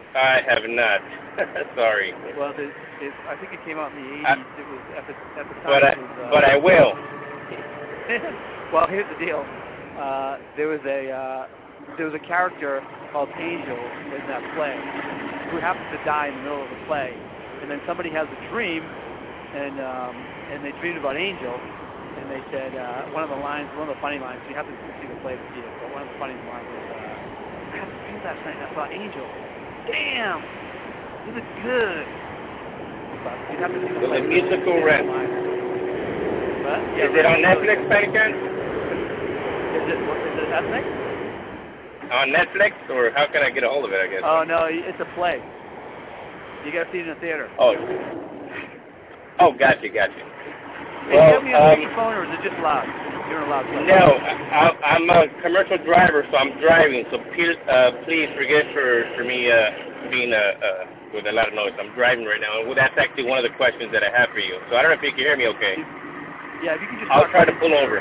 I have not. Sorry. Well, I think it came out in the 80s. It was at the time. But I will. Well, here's the deal. There was a character called Angel in that play who happens to die in the middle of the play, and then somebody has a dream, and they dreamed about Angel, and they said one of the funny lines. You have to see the play to see it, but one of the funny lines was, "I had a dream last night. I saw Angel. Damn, he looked good." But you have to see the play. The musical Rent. Yeah, is it on Netflix by any chance? Is it ethnic? On Netflix, or how can I get a hold of it, I guess? Oh, no, it's a play. You got to see it in the theater. Oh, gotcha. Hey, well, you have me on your phone, or is it just loud? You're in a loud place. No, I'm a commercial driver, so I'm driving. So please forgive for me being with a lot of noise. I'm driving right now, and that's actually one of the questions that I have for you. So I don't know if you can hear me okay. Yeah, if you can just I'll try to pull over.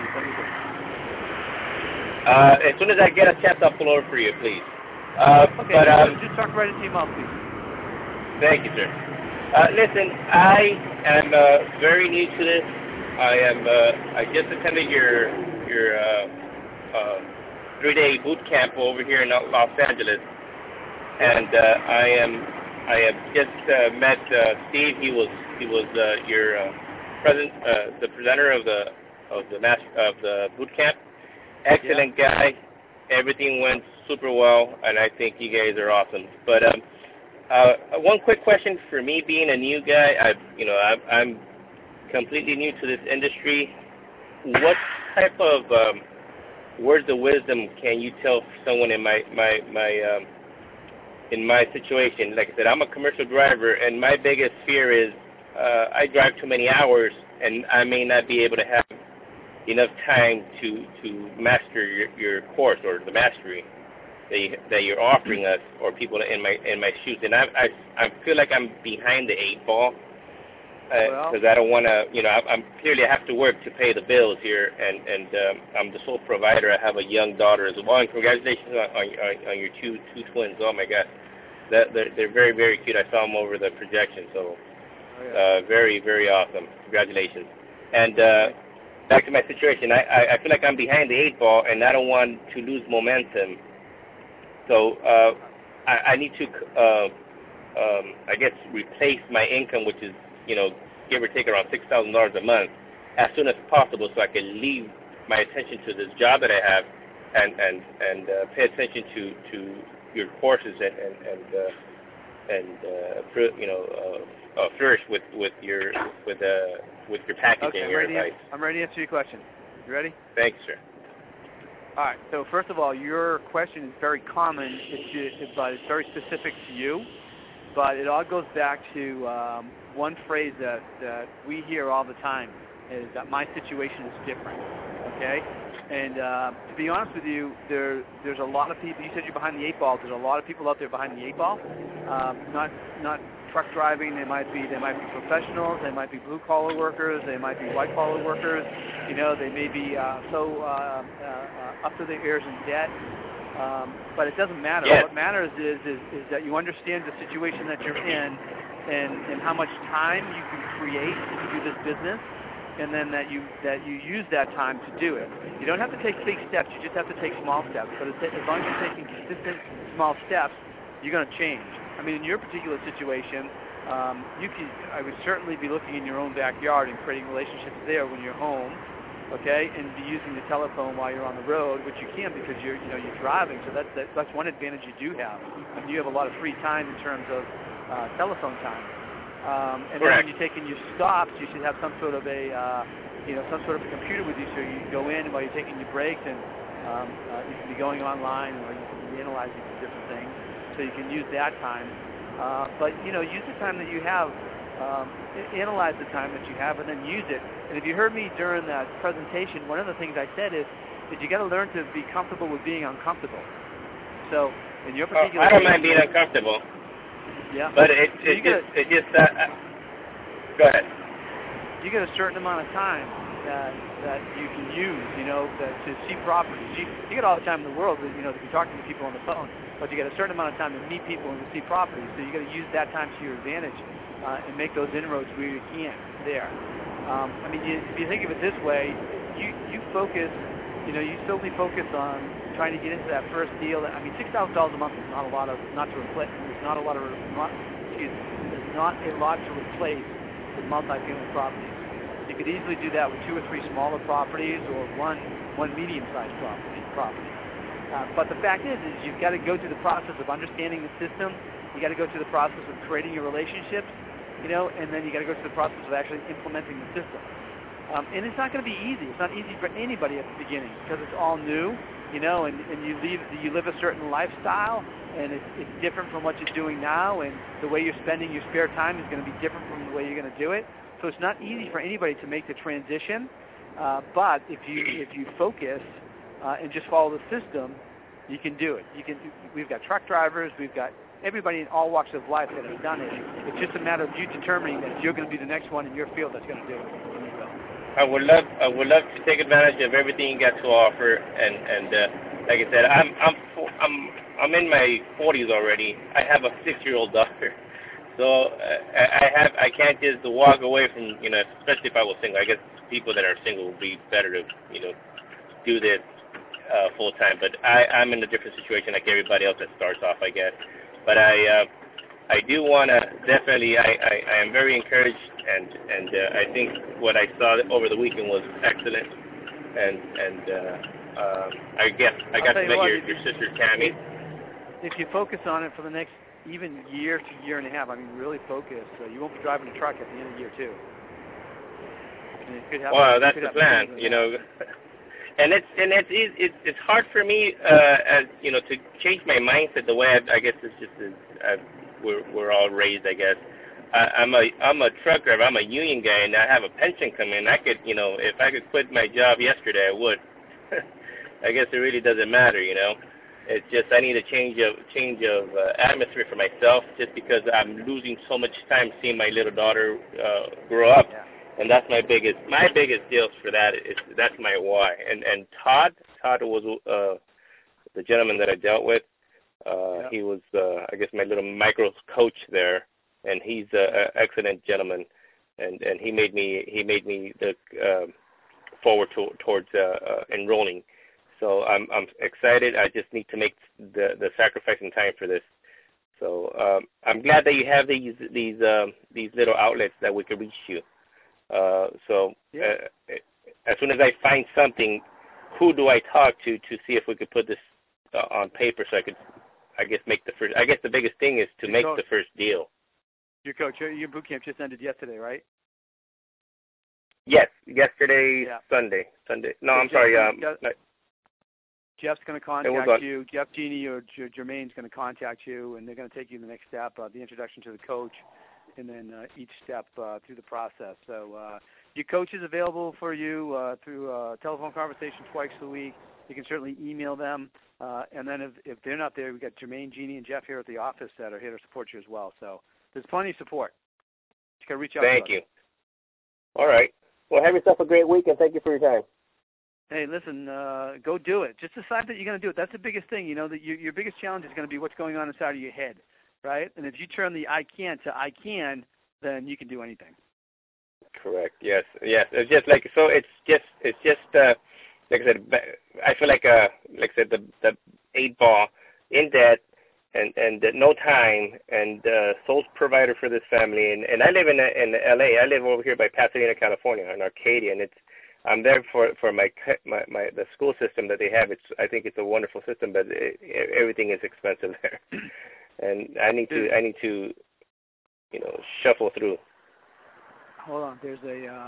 As soon as I get a chance, I'll pull over for you, please. Okay, but, just talk right into your mouth, please. Thank you, sir. Listen, I am very new to this. I just attended your 3-day boot camp over here in Los Angeles, and I have just met Steve. He was your the presenter of the boot camp. Excellent guy. Everything went super well, and I think you guys are awesome. But one quick question for me, being a new guy, I'm completely new to this industry. What type of words of wisdom can you tell someone in my situation? Like I said, I'm a commercial driver, and my biggest fear is I drive too many hours, and I may not be able to have enough time to master your course or the mastery that you're offering us or people in my shoes. And I feel like I'm behind the 8 ball because I don't want to. I'm clearly I have to work to pay the bills here, and I'm the sole provider. I have a young daughter as well. And congratulations on your two twins. Oh my God, they're very, very cute. I saw them over the projection. So very, very awesome. Congratulations. And back to my situation, I feel like I'm behind the 8 ball, and I don't want to lose momentum. So I need to, I guess, replace my income, which is, give or take around $6,000 a month, as soon as possible, so I can leave my attention to this job that I have, and pay attention to your courses and flourish with your packaging and your advice. I'm ready to answer your question. You ready? Thanks, sir. All right. So first of all, your question is very common, but it's very specific to you. But it all goes back to one phrase that we hear all the time is that my situation is different. Okay. And to be honest with you, there's a lot of people. You said you're behind the 8 ball. There's a lot of people out there behind the 8 ball. Not truck driving. They might be professionals. They might be blue collar workers. They might be white collar workers. They may be up to their ears in debt. But it doesn't matter. Yes. What matters is that you understand the situation that you're in, and how much time you can create to do this business. And then that you use that time to do it. You don't have to take big steps. You just have to take small steps. But as long as you're taking consistent small steps, you're going to change. I mean, in your particular situation, I would certainly be looking in your own backyard and creating relationships there when you're home, okay, and be using the telephone while you're on the road, which you can because you're driving. So that's one advantage you do have. I mean, you have a lot of free time in terms of telephone time. And then when you're taking your stops, you should have some sort of a computer with you, so you can go in while you're taking your breaks, and you can be going online, or you can be analyzing some different things, so you can use that time. But use the time that you have, analyze the time that you have, and then use it. And if you heard me during that presentation, one of the things I said is you got to learn to be comfortable with being uncomfortable. So in your particular, I don't mind being uncomfortable. Yeah. But it just go ahead. You get a certain amount of time that you can use, to see properties. You get all the time in the world, to be talking to people on the phone, but you get a certain amount of time to meet people and to see properties. So you got to use that time to your advantage and make those inroads where you can there. If you think of it this way, you focus, you solely focus on trying to get into that first deal. $6,000 a month is not a lot to replace with multi-family properties. You could easily do that with 2 or 3 smaller properties or one medium-sized property. But the fact is you've got to go through the process of understanding the system. You got to go through the process of creating your relationships, and then you got to go through the process of actually implementing the system. And it's not going to be easy. It's not easy for anybody at the beginning because it's all new, and you live a certain lifestyle, and it's different from what you're doing now, and the way you're spending your spare time is going to be different from the way you're going to do it. So it's not easy for anybody to make the transition, but if you focus and just follow the system, you can do it. We've got truck drivers, we've got everybody in all walks of life that has done it. It's just a matter of you determining that you're going to be the next one in your field that's going to do it. I would love to take advantage of everything you got to offer, and like I said, I'm in my 40s already. I have a 6-year-old daughter. So I can't just walk away from, especially if I was single. I guess people that are single would be better to, do this full time. But I'm in a different situation like everybody else that starts off, I guess. But I do want to definitely, I am very encouraged, and I think what I saw over the weekend was excellent. And I got to meet your sister, Tammy. If you focus on it for the next even year to year and a half, really focus. You won't be driving a truck at the end of year 2. Well, that's the plan, And it's hard for me, to change my mindset the way I guess it's just we're all raised, I guess. I'm a truck driver. I'm a union guy, and I have a pension coming in. I could, if I could quit my job yesterday, I would. I guess it really doesn't matter, It's just I need a change of atmosphere for myself, just because I'm losing so much time seeing my little daughter grow up, and that's my biggest deal for that. That's my why. And Todd was the gentleman that I dealt with. He was I guess my little micro coach there, and he's an excellent gentleman, and he made me look forward towards enrolling. So I'm excited. I just need to make the sacrifice in time for this. So I'm glad that you have these little outlets that we can reach you. As soon as I find something, who do I talk to see if we could put this on paper so I could, I guess, make the first. I guess the biggest thing is to make the first deal. Your coach, your boot camp just ended yesterday, right? Yes, yesterday, Sunday. No, I'm sorry. Jeff's going to contact you. Jeff Genie or Jermaine's going to contact you, and they're going to take you to the next step, the introduction to the coach, and then each step through the process. So your coach is available for you through telephone conversation twice a week. You can certainly email them. And then if they're not there, we've got Jermaine, Jeannie, and Jeff here at the office that are here to support you as well. So there's plenty of support. You can reach out to us. Thank you. All right. Well, have yourself a great week, and thank you for your time. Hey, listen, go do it. Just decide that you're going to do it. That's the biggest thing. That your biggest challenge is going to be what's going on inside of your head, right? And if you turn the I can't to I can, then you can do anything. Correct. Yes. It's just like so. It's just like I said. I feel like I said, the 8 ball in debt and no time and sole provider for this family. And I live in L.A. I live over here by Pasadena, California, in Arcadia, and I'm there for the school system that they have. I think it's a wonderful system, but everything is expensive there, and I need to shuffle through. Hold on, there's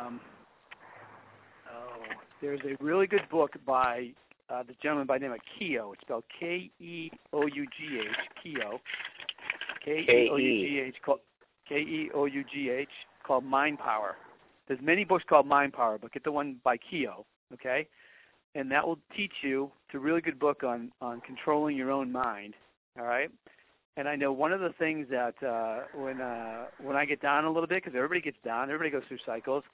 a really good book by the gentleman by the name of Keogh. It's spelled Keoughg, Keogh, Keoughg, called Mind Power. There's many books called Mind Power, but get the one by Keogh, okay? And that will teach you. It's a really good book on controlling your own mind, all right? And I know one of the things that when I get down a little bit, because everybody gets down, everybody goes through cycles,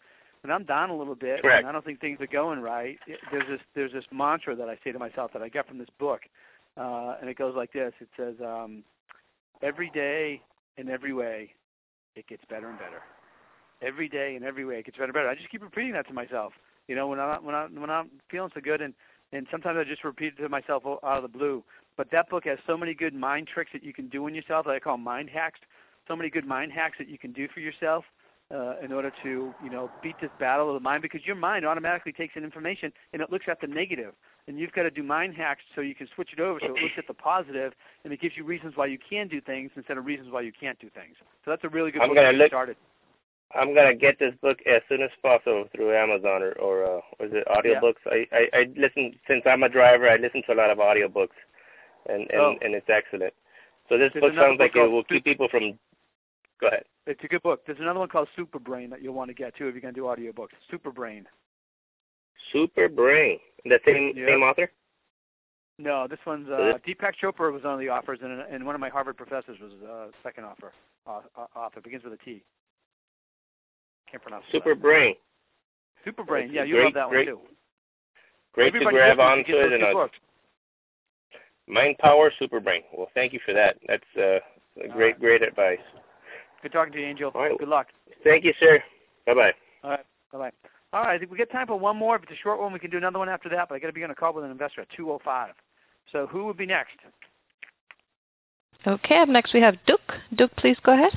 when I'm down a little bit Correct. and I don't think things are going right, there's this mantra that I say to myself that I got from this book, and it goes like this. It says, every day in every way, it gets better and better. Every day in every way, it gets better and better. I just keep repeating that to myself. You know, when I'm feeling so good, and sometimes I just repeat it to myself out of the blue. But that book has so many good mind tricks that you can do on yourself that I call mind hacks. So many good mind hacks that you can do for yourself in order to, you know, beat this battle of the mind, because your mind automatically takes in information and it looks at the negative. And you've got to do mind hacks so you can switch it over so it looks at the positive, and it gives you reasons why you can do things instead of reasons why you can't do things. So that's a really good book to get started. I'm gonna get this book as soon as possible through Amazon or is it audiobooks? Yeah. I listen, since I'm a driver, I listen to a lot of audiobooks, and it's excellent. So this book sounds like it will keep people from. Go ahead. It's a good book. There's another one called Super Brain that you'll want to get too if you're gonna do audiobooks. Super Brain. Super Brain. The same author? No, this one's Deepak Chopra was one of the authors, and one of my Harvard professors was second author. Begins with a T. Can't pronounce it. Super Brain. Super Brain. Yeah, you love that one too. Great to grab onto it. And Mind Power, Super Brain. Well, thank you for that. That's great advice. Good talking to you, Angel. All right. Good luck. Thank you, sir. Bye-bye. All right. Bye-bye. All right. I think we get time for one more. If it's a short one, we can do another one after that, but I got to be on a call with an investor at 2:05. So who would be next? Okay. Up next we have Duke. Duke, please go ahead.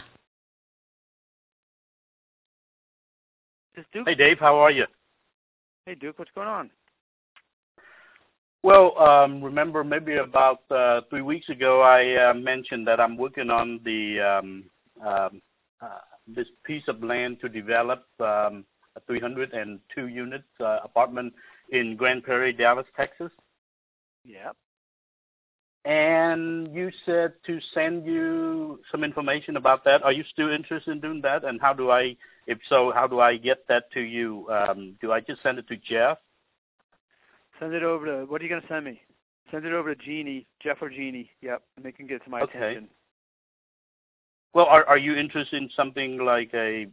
Is this Duke? Hey, Dave. How are you? Hey, Duke. What's going on? Well, remember maybe about 3 weeks ago, I mentioned that I'm working on the this piece of land to develop a 302 units apartment in Grand Prairie, Dallas, Texas. Yep. And you said to send you some information about that. Are you still interested in doing that? And how do I, if so, how do I get that to you? Do I just send it to Jeff? Send it over to, what are you going to send me? Send it over to Jeannie, Jeff or Jeannie. Yep, and they can get it to my attention. Well, are you interested in something like a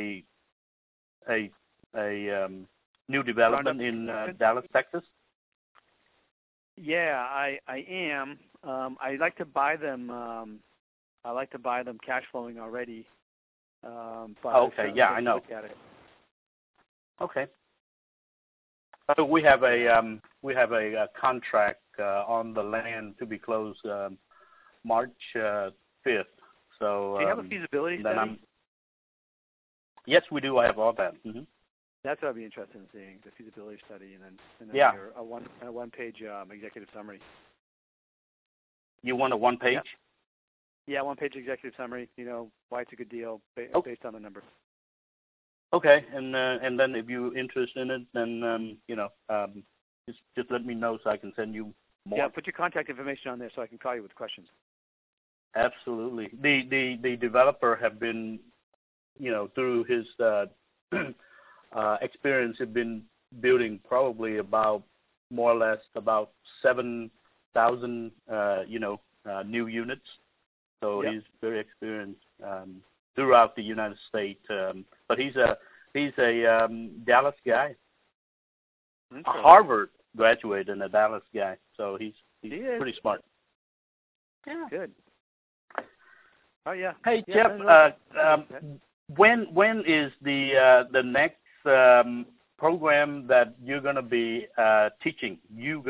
new development in Dallas, Texas? Yeah, I am. I like to buy them. I like to buy them cash flowing already. But okay. Yeah, I know. Look at it. Okay. So we have a contract on the land to be closed March 5th. So do you have a feasibility study? Yes, we do. I have all that. Mm-hmm. That's what I'd be interested in seeing, the feasibility study, and then yeah, a one-page executive summary. You want a one-page? Yeah, one-page executive summary. You know why it's a good deal based on the numbers. Okay, and then if you're interested in it, then just let me know so I can send you more. Yeah, put your contact information on there so I can call you with questions. Absolutely. The developer have been, through his experience, have been building probably about more or less about 7,000 new units. So he's very experienced throughout the United States. But he's a Dallas guy. Okay. A Harvard graduate and a Dallas guy. So he's pretty smart. Yeah. Good. Oh yeah. Hey yeah, Jeff, when is the next program that you're going to be teaching?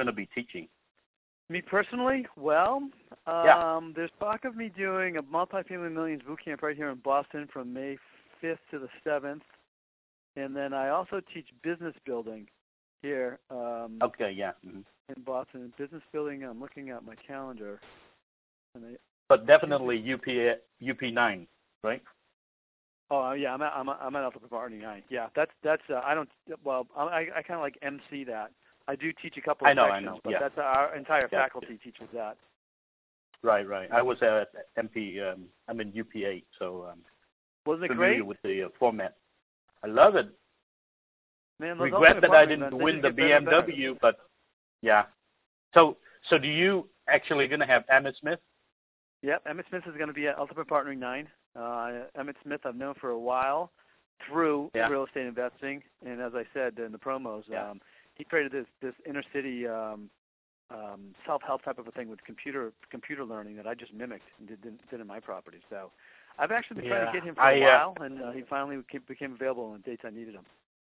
Me personally? Well, there's talk of me doing a multifamily millions boot camp right here in Boston from May 5th to the 7th, and then I also teach business building here. In Boston, business building. I'm looking at my calendar. But definitely UP9, right? Oh yeah, I'm at Alpha Partnering 9. Yeah, that's I don't. Well, I kind of like MC that. I do teach a couple of sections, I know. But that's our entire faculty teaches that. Right. I was at MP. I'm in UP8, so wasn't it familiar great with the format. I love it. Man, regret that I didn't win the BMW, but yeah. So do you actually going to have Emmett Smith? Yep, Emmett Smith is going to be at Ultimate Partnering 9. Emmett Smith I've known for a while. through real estate investing. And as I said in the promos, he created this inner city self-help type of a thing with computer learning that I just mimicked and did in my property. So I've actually been trying to get him for a while, and he finally became available on dates I needed him.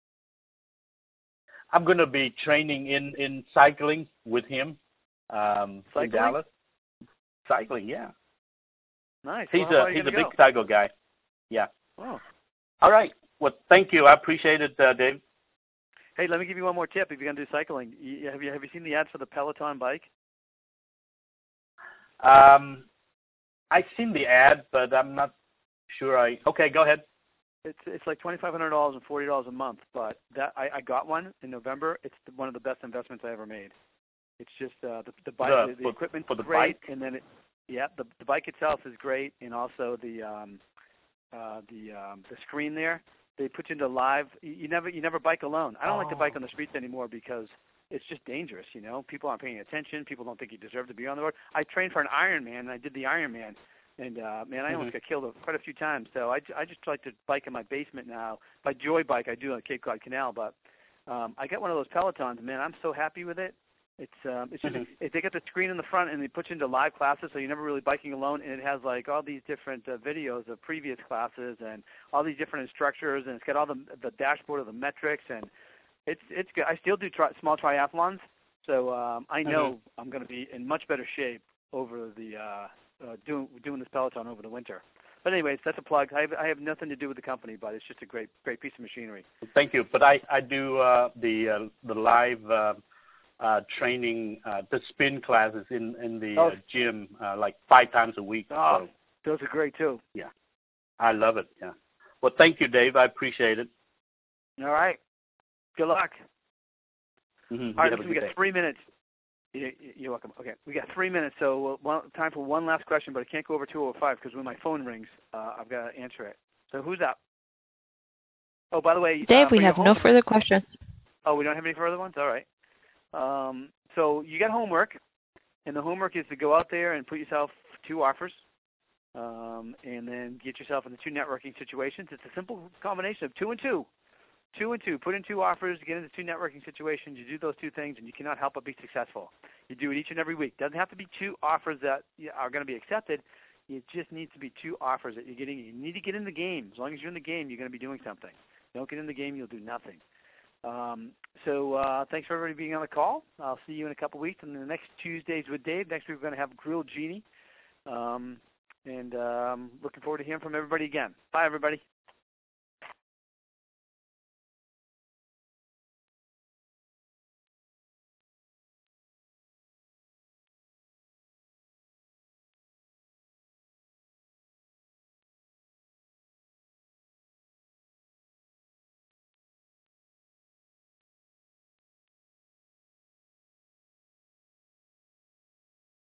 I'm going to be training in cycling with him in Dallas. Cycling, yeah. Nice. He's a big cycle guy. Yeah. Oh. All right. Well, thank you. I appreciate it, Dave. Hey, let me give you one more tip. If you're going to do cycling, have you seen the ads for the Peloton bike? I've seen the ad, but I'm not sure. Okay, go ahead. It's like $2,500 and $40 a month, but I got one in November. It's one of the best investments I ever made. It's just the bike, the equipment's for the great, bike? and then the bike itself is great, and also the screen there. They put you into live. You never bike alone. I don't like to bike on the streets anymore because it's just dangerous. You know, people aren't paying attention. People don't think you deserve to be on the road. I trained for an Ironman, and I did the Ironman, and man, I almost got killed quite a few times. So I just like to bike in my basement now. By Joy Bike, I do on Cape Cod Canal, but I got one of those Pelotons. Man, I'm so happy with it. It's just they got the screen in the front and they put you into live classes, so you're never really biking alone. And it has like all these different videos of previous classes and all these different instructors, and it's got all the dashboard of the metrics, and it's good. I still do small triathlons, so I know I'm going to be in much better shape over the doing this Peloton over the winter. But anyways, that's a plug. I have nothing to do with the company, but it's just a great piece of machinery. Thank you. But I do the live training, the spin classes in the gym like 5 times a week. Oh, so. Those are great too. Yeah, I love it. Yeah. Well, thank you, Dave. I appreciate it. All right. Good luck. Mm-hmm. All right, we got 3 minutes. You're welcome. Okay, we got 3 minutes, so time for one last question, but I can't go over 2:05 because when my phone rings, I've got to answer it. So who's up? Oh, by the way, Dave, we have no further questions. Oh, we don't have any further ones? All right. So you got homework, and the homework is to go out there and put yourself 2 offers, and then get yourself into 2 networking situations. It's a simple combination of 2 and 2. 2 and 2. Put in 2 offers, get into 2 networking situations. You do those 2 things, and you cannot help but be successful. You do it each and every week. Doesn't have to be 2 offers that are going to be accepted. It just needs to be 2 offers that you're getting. You need to get in the game. As long as you're in the game, you're going to be doing something. Don't get in the game, you'll do nothing. So thanks for everybody being on the call. I'll see you in a couple weeks. And the next Tuesdays with Dave. Next week we're going to have Grilled Genie. And looking forward to hearing from everybody again. Bye, everybody.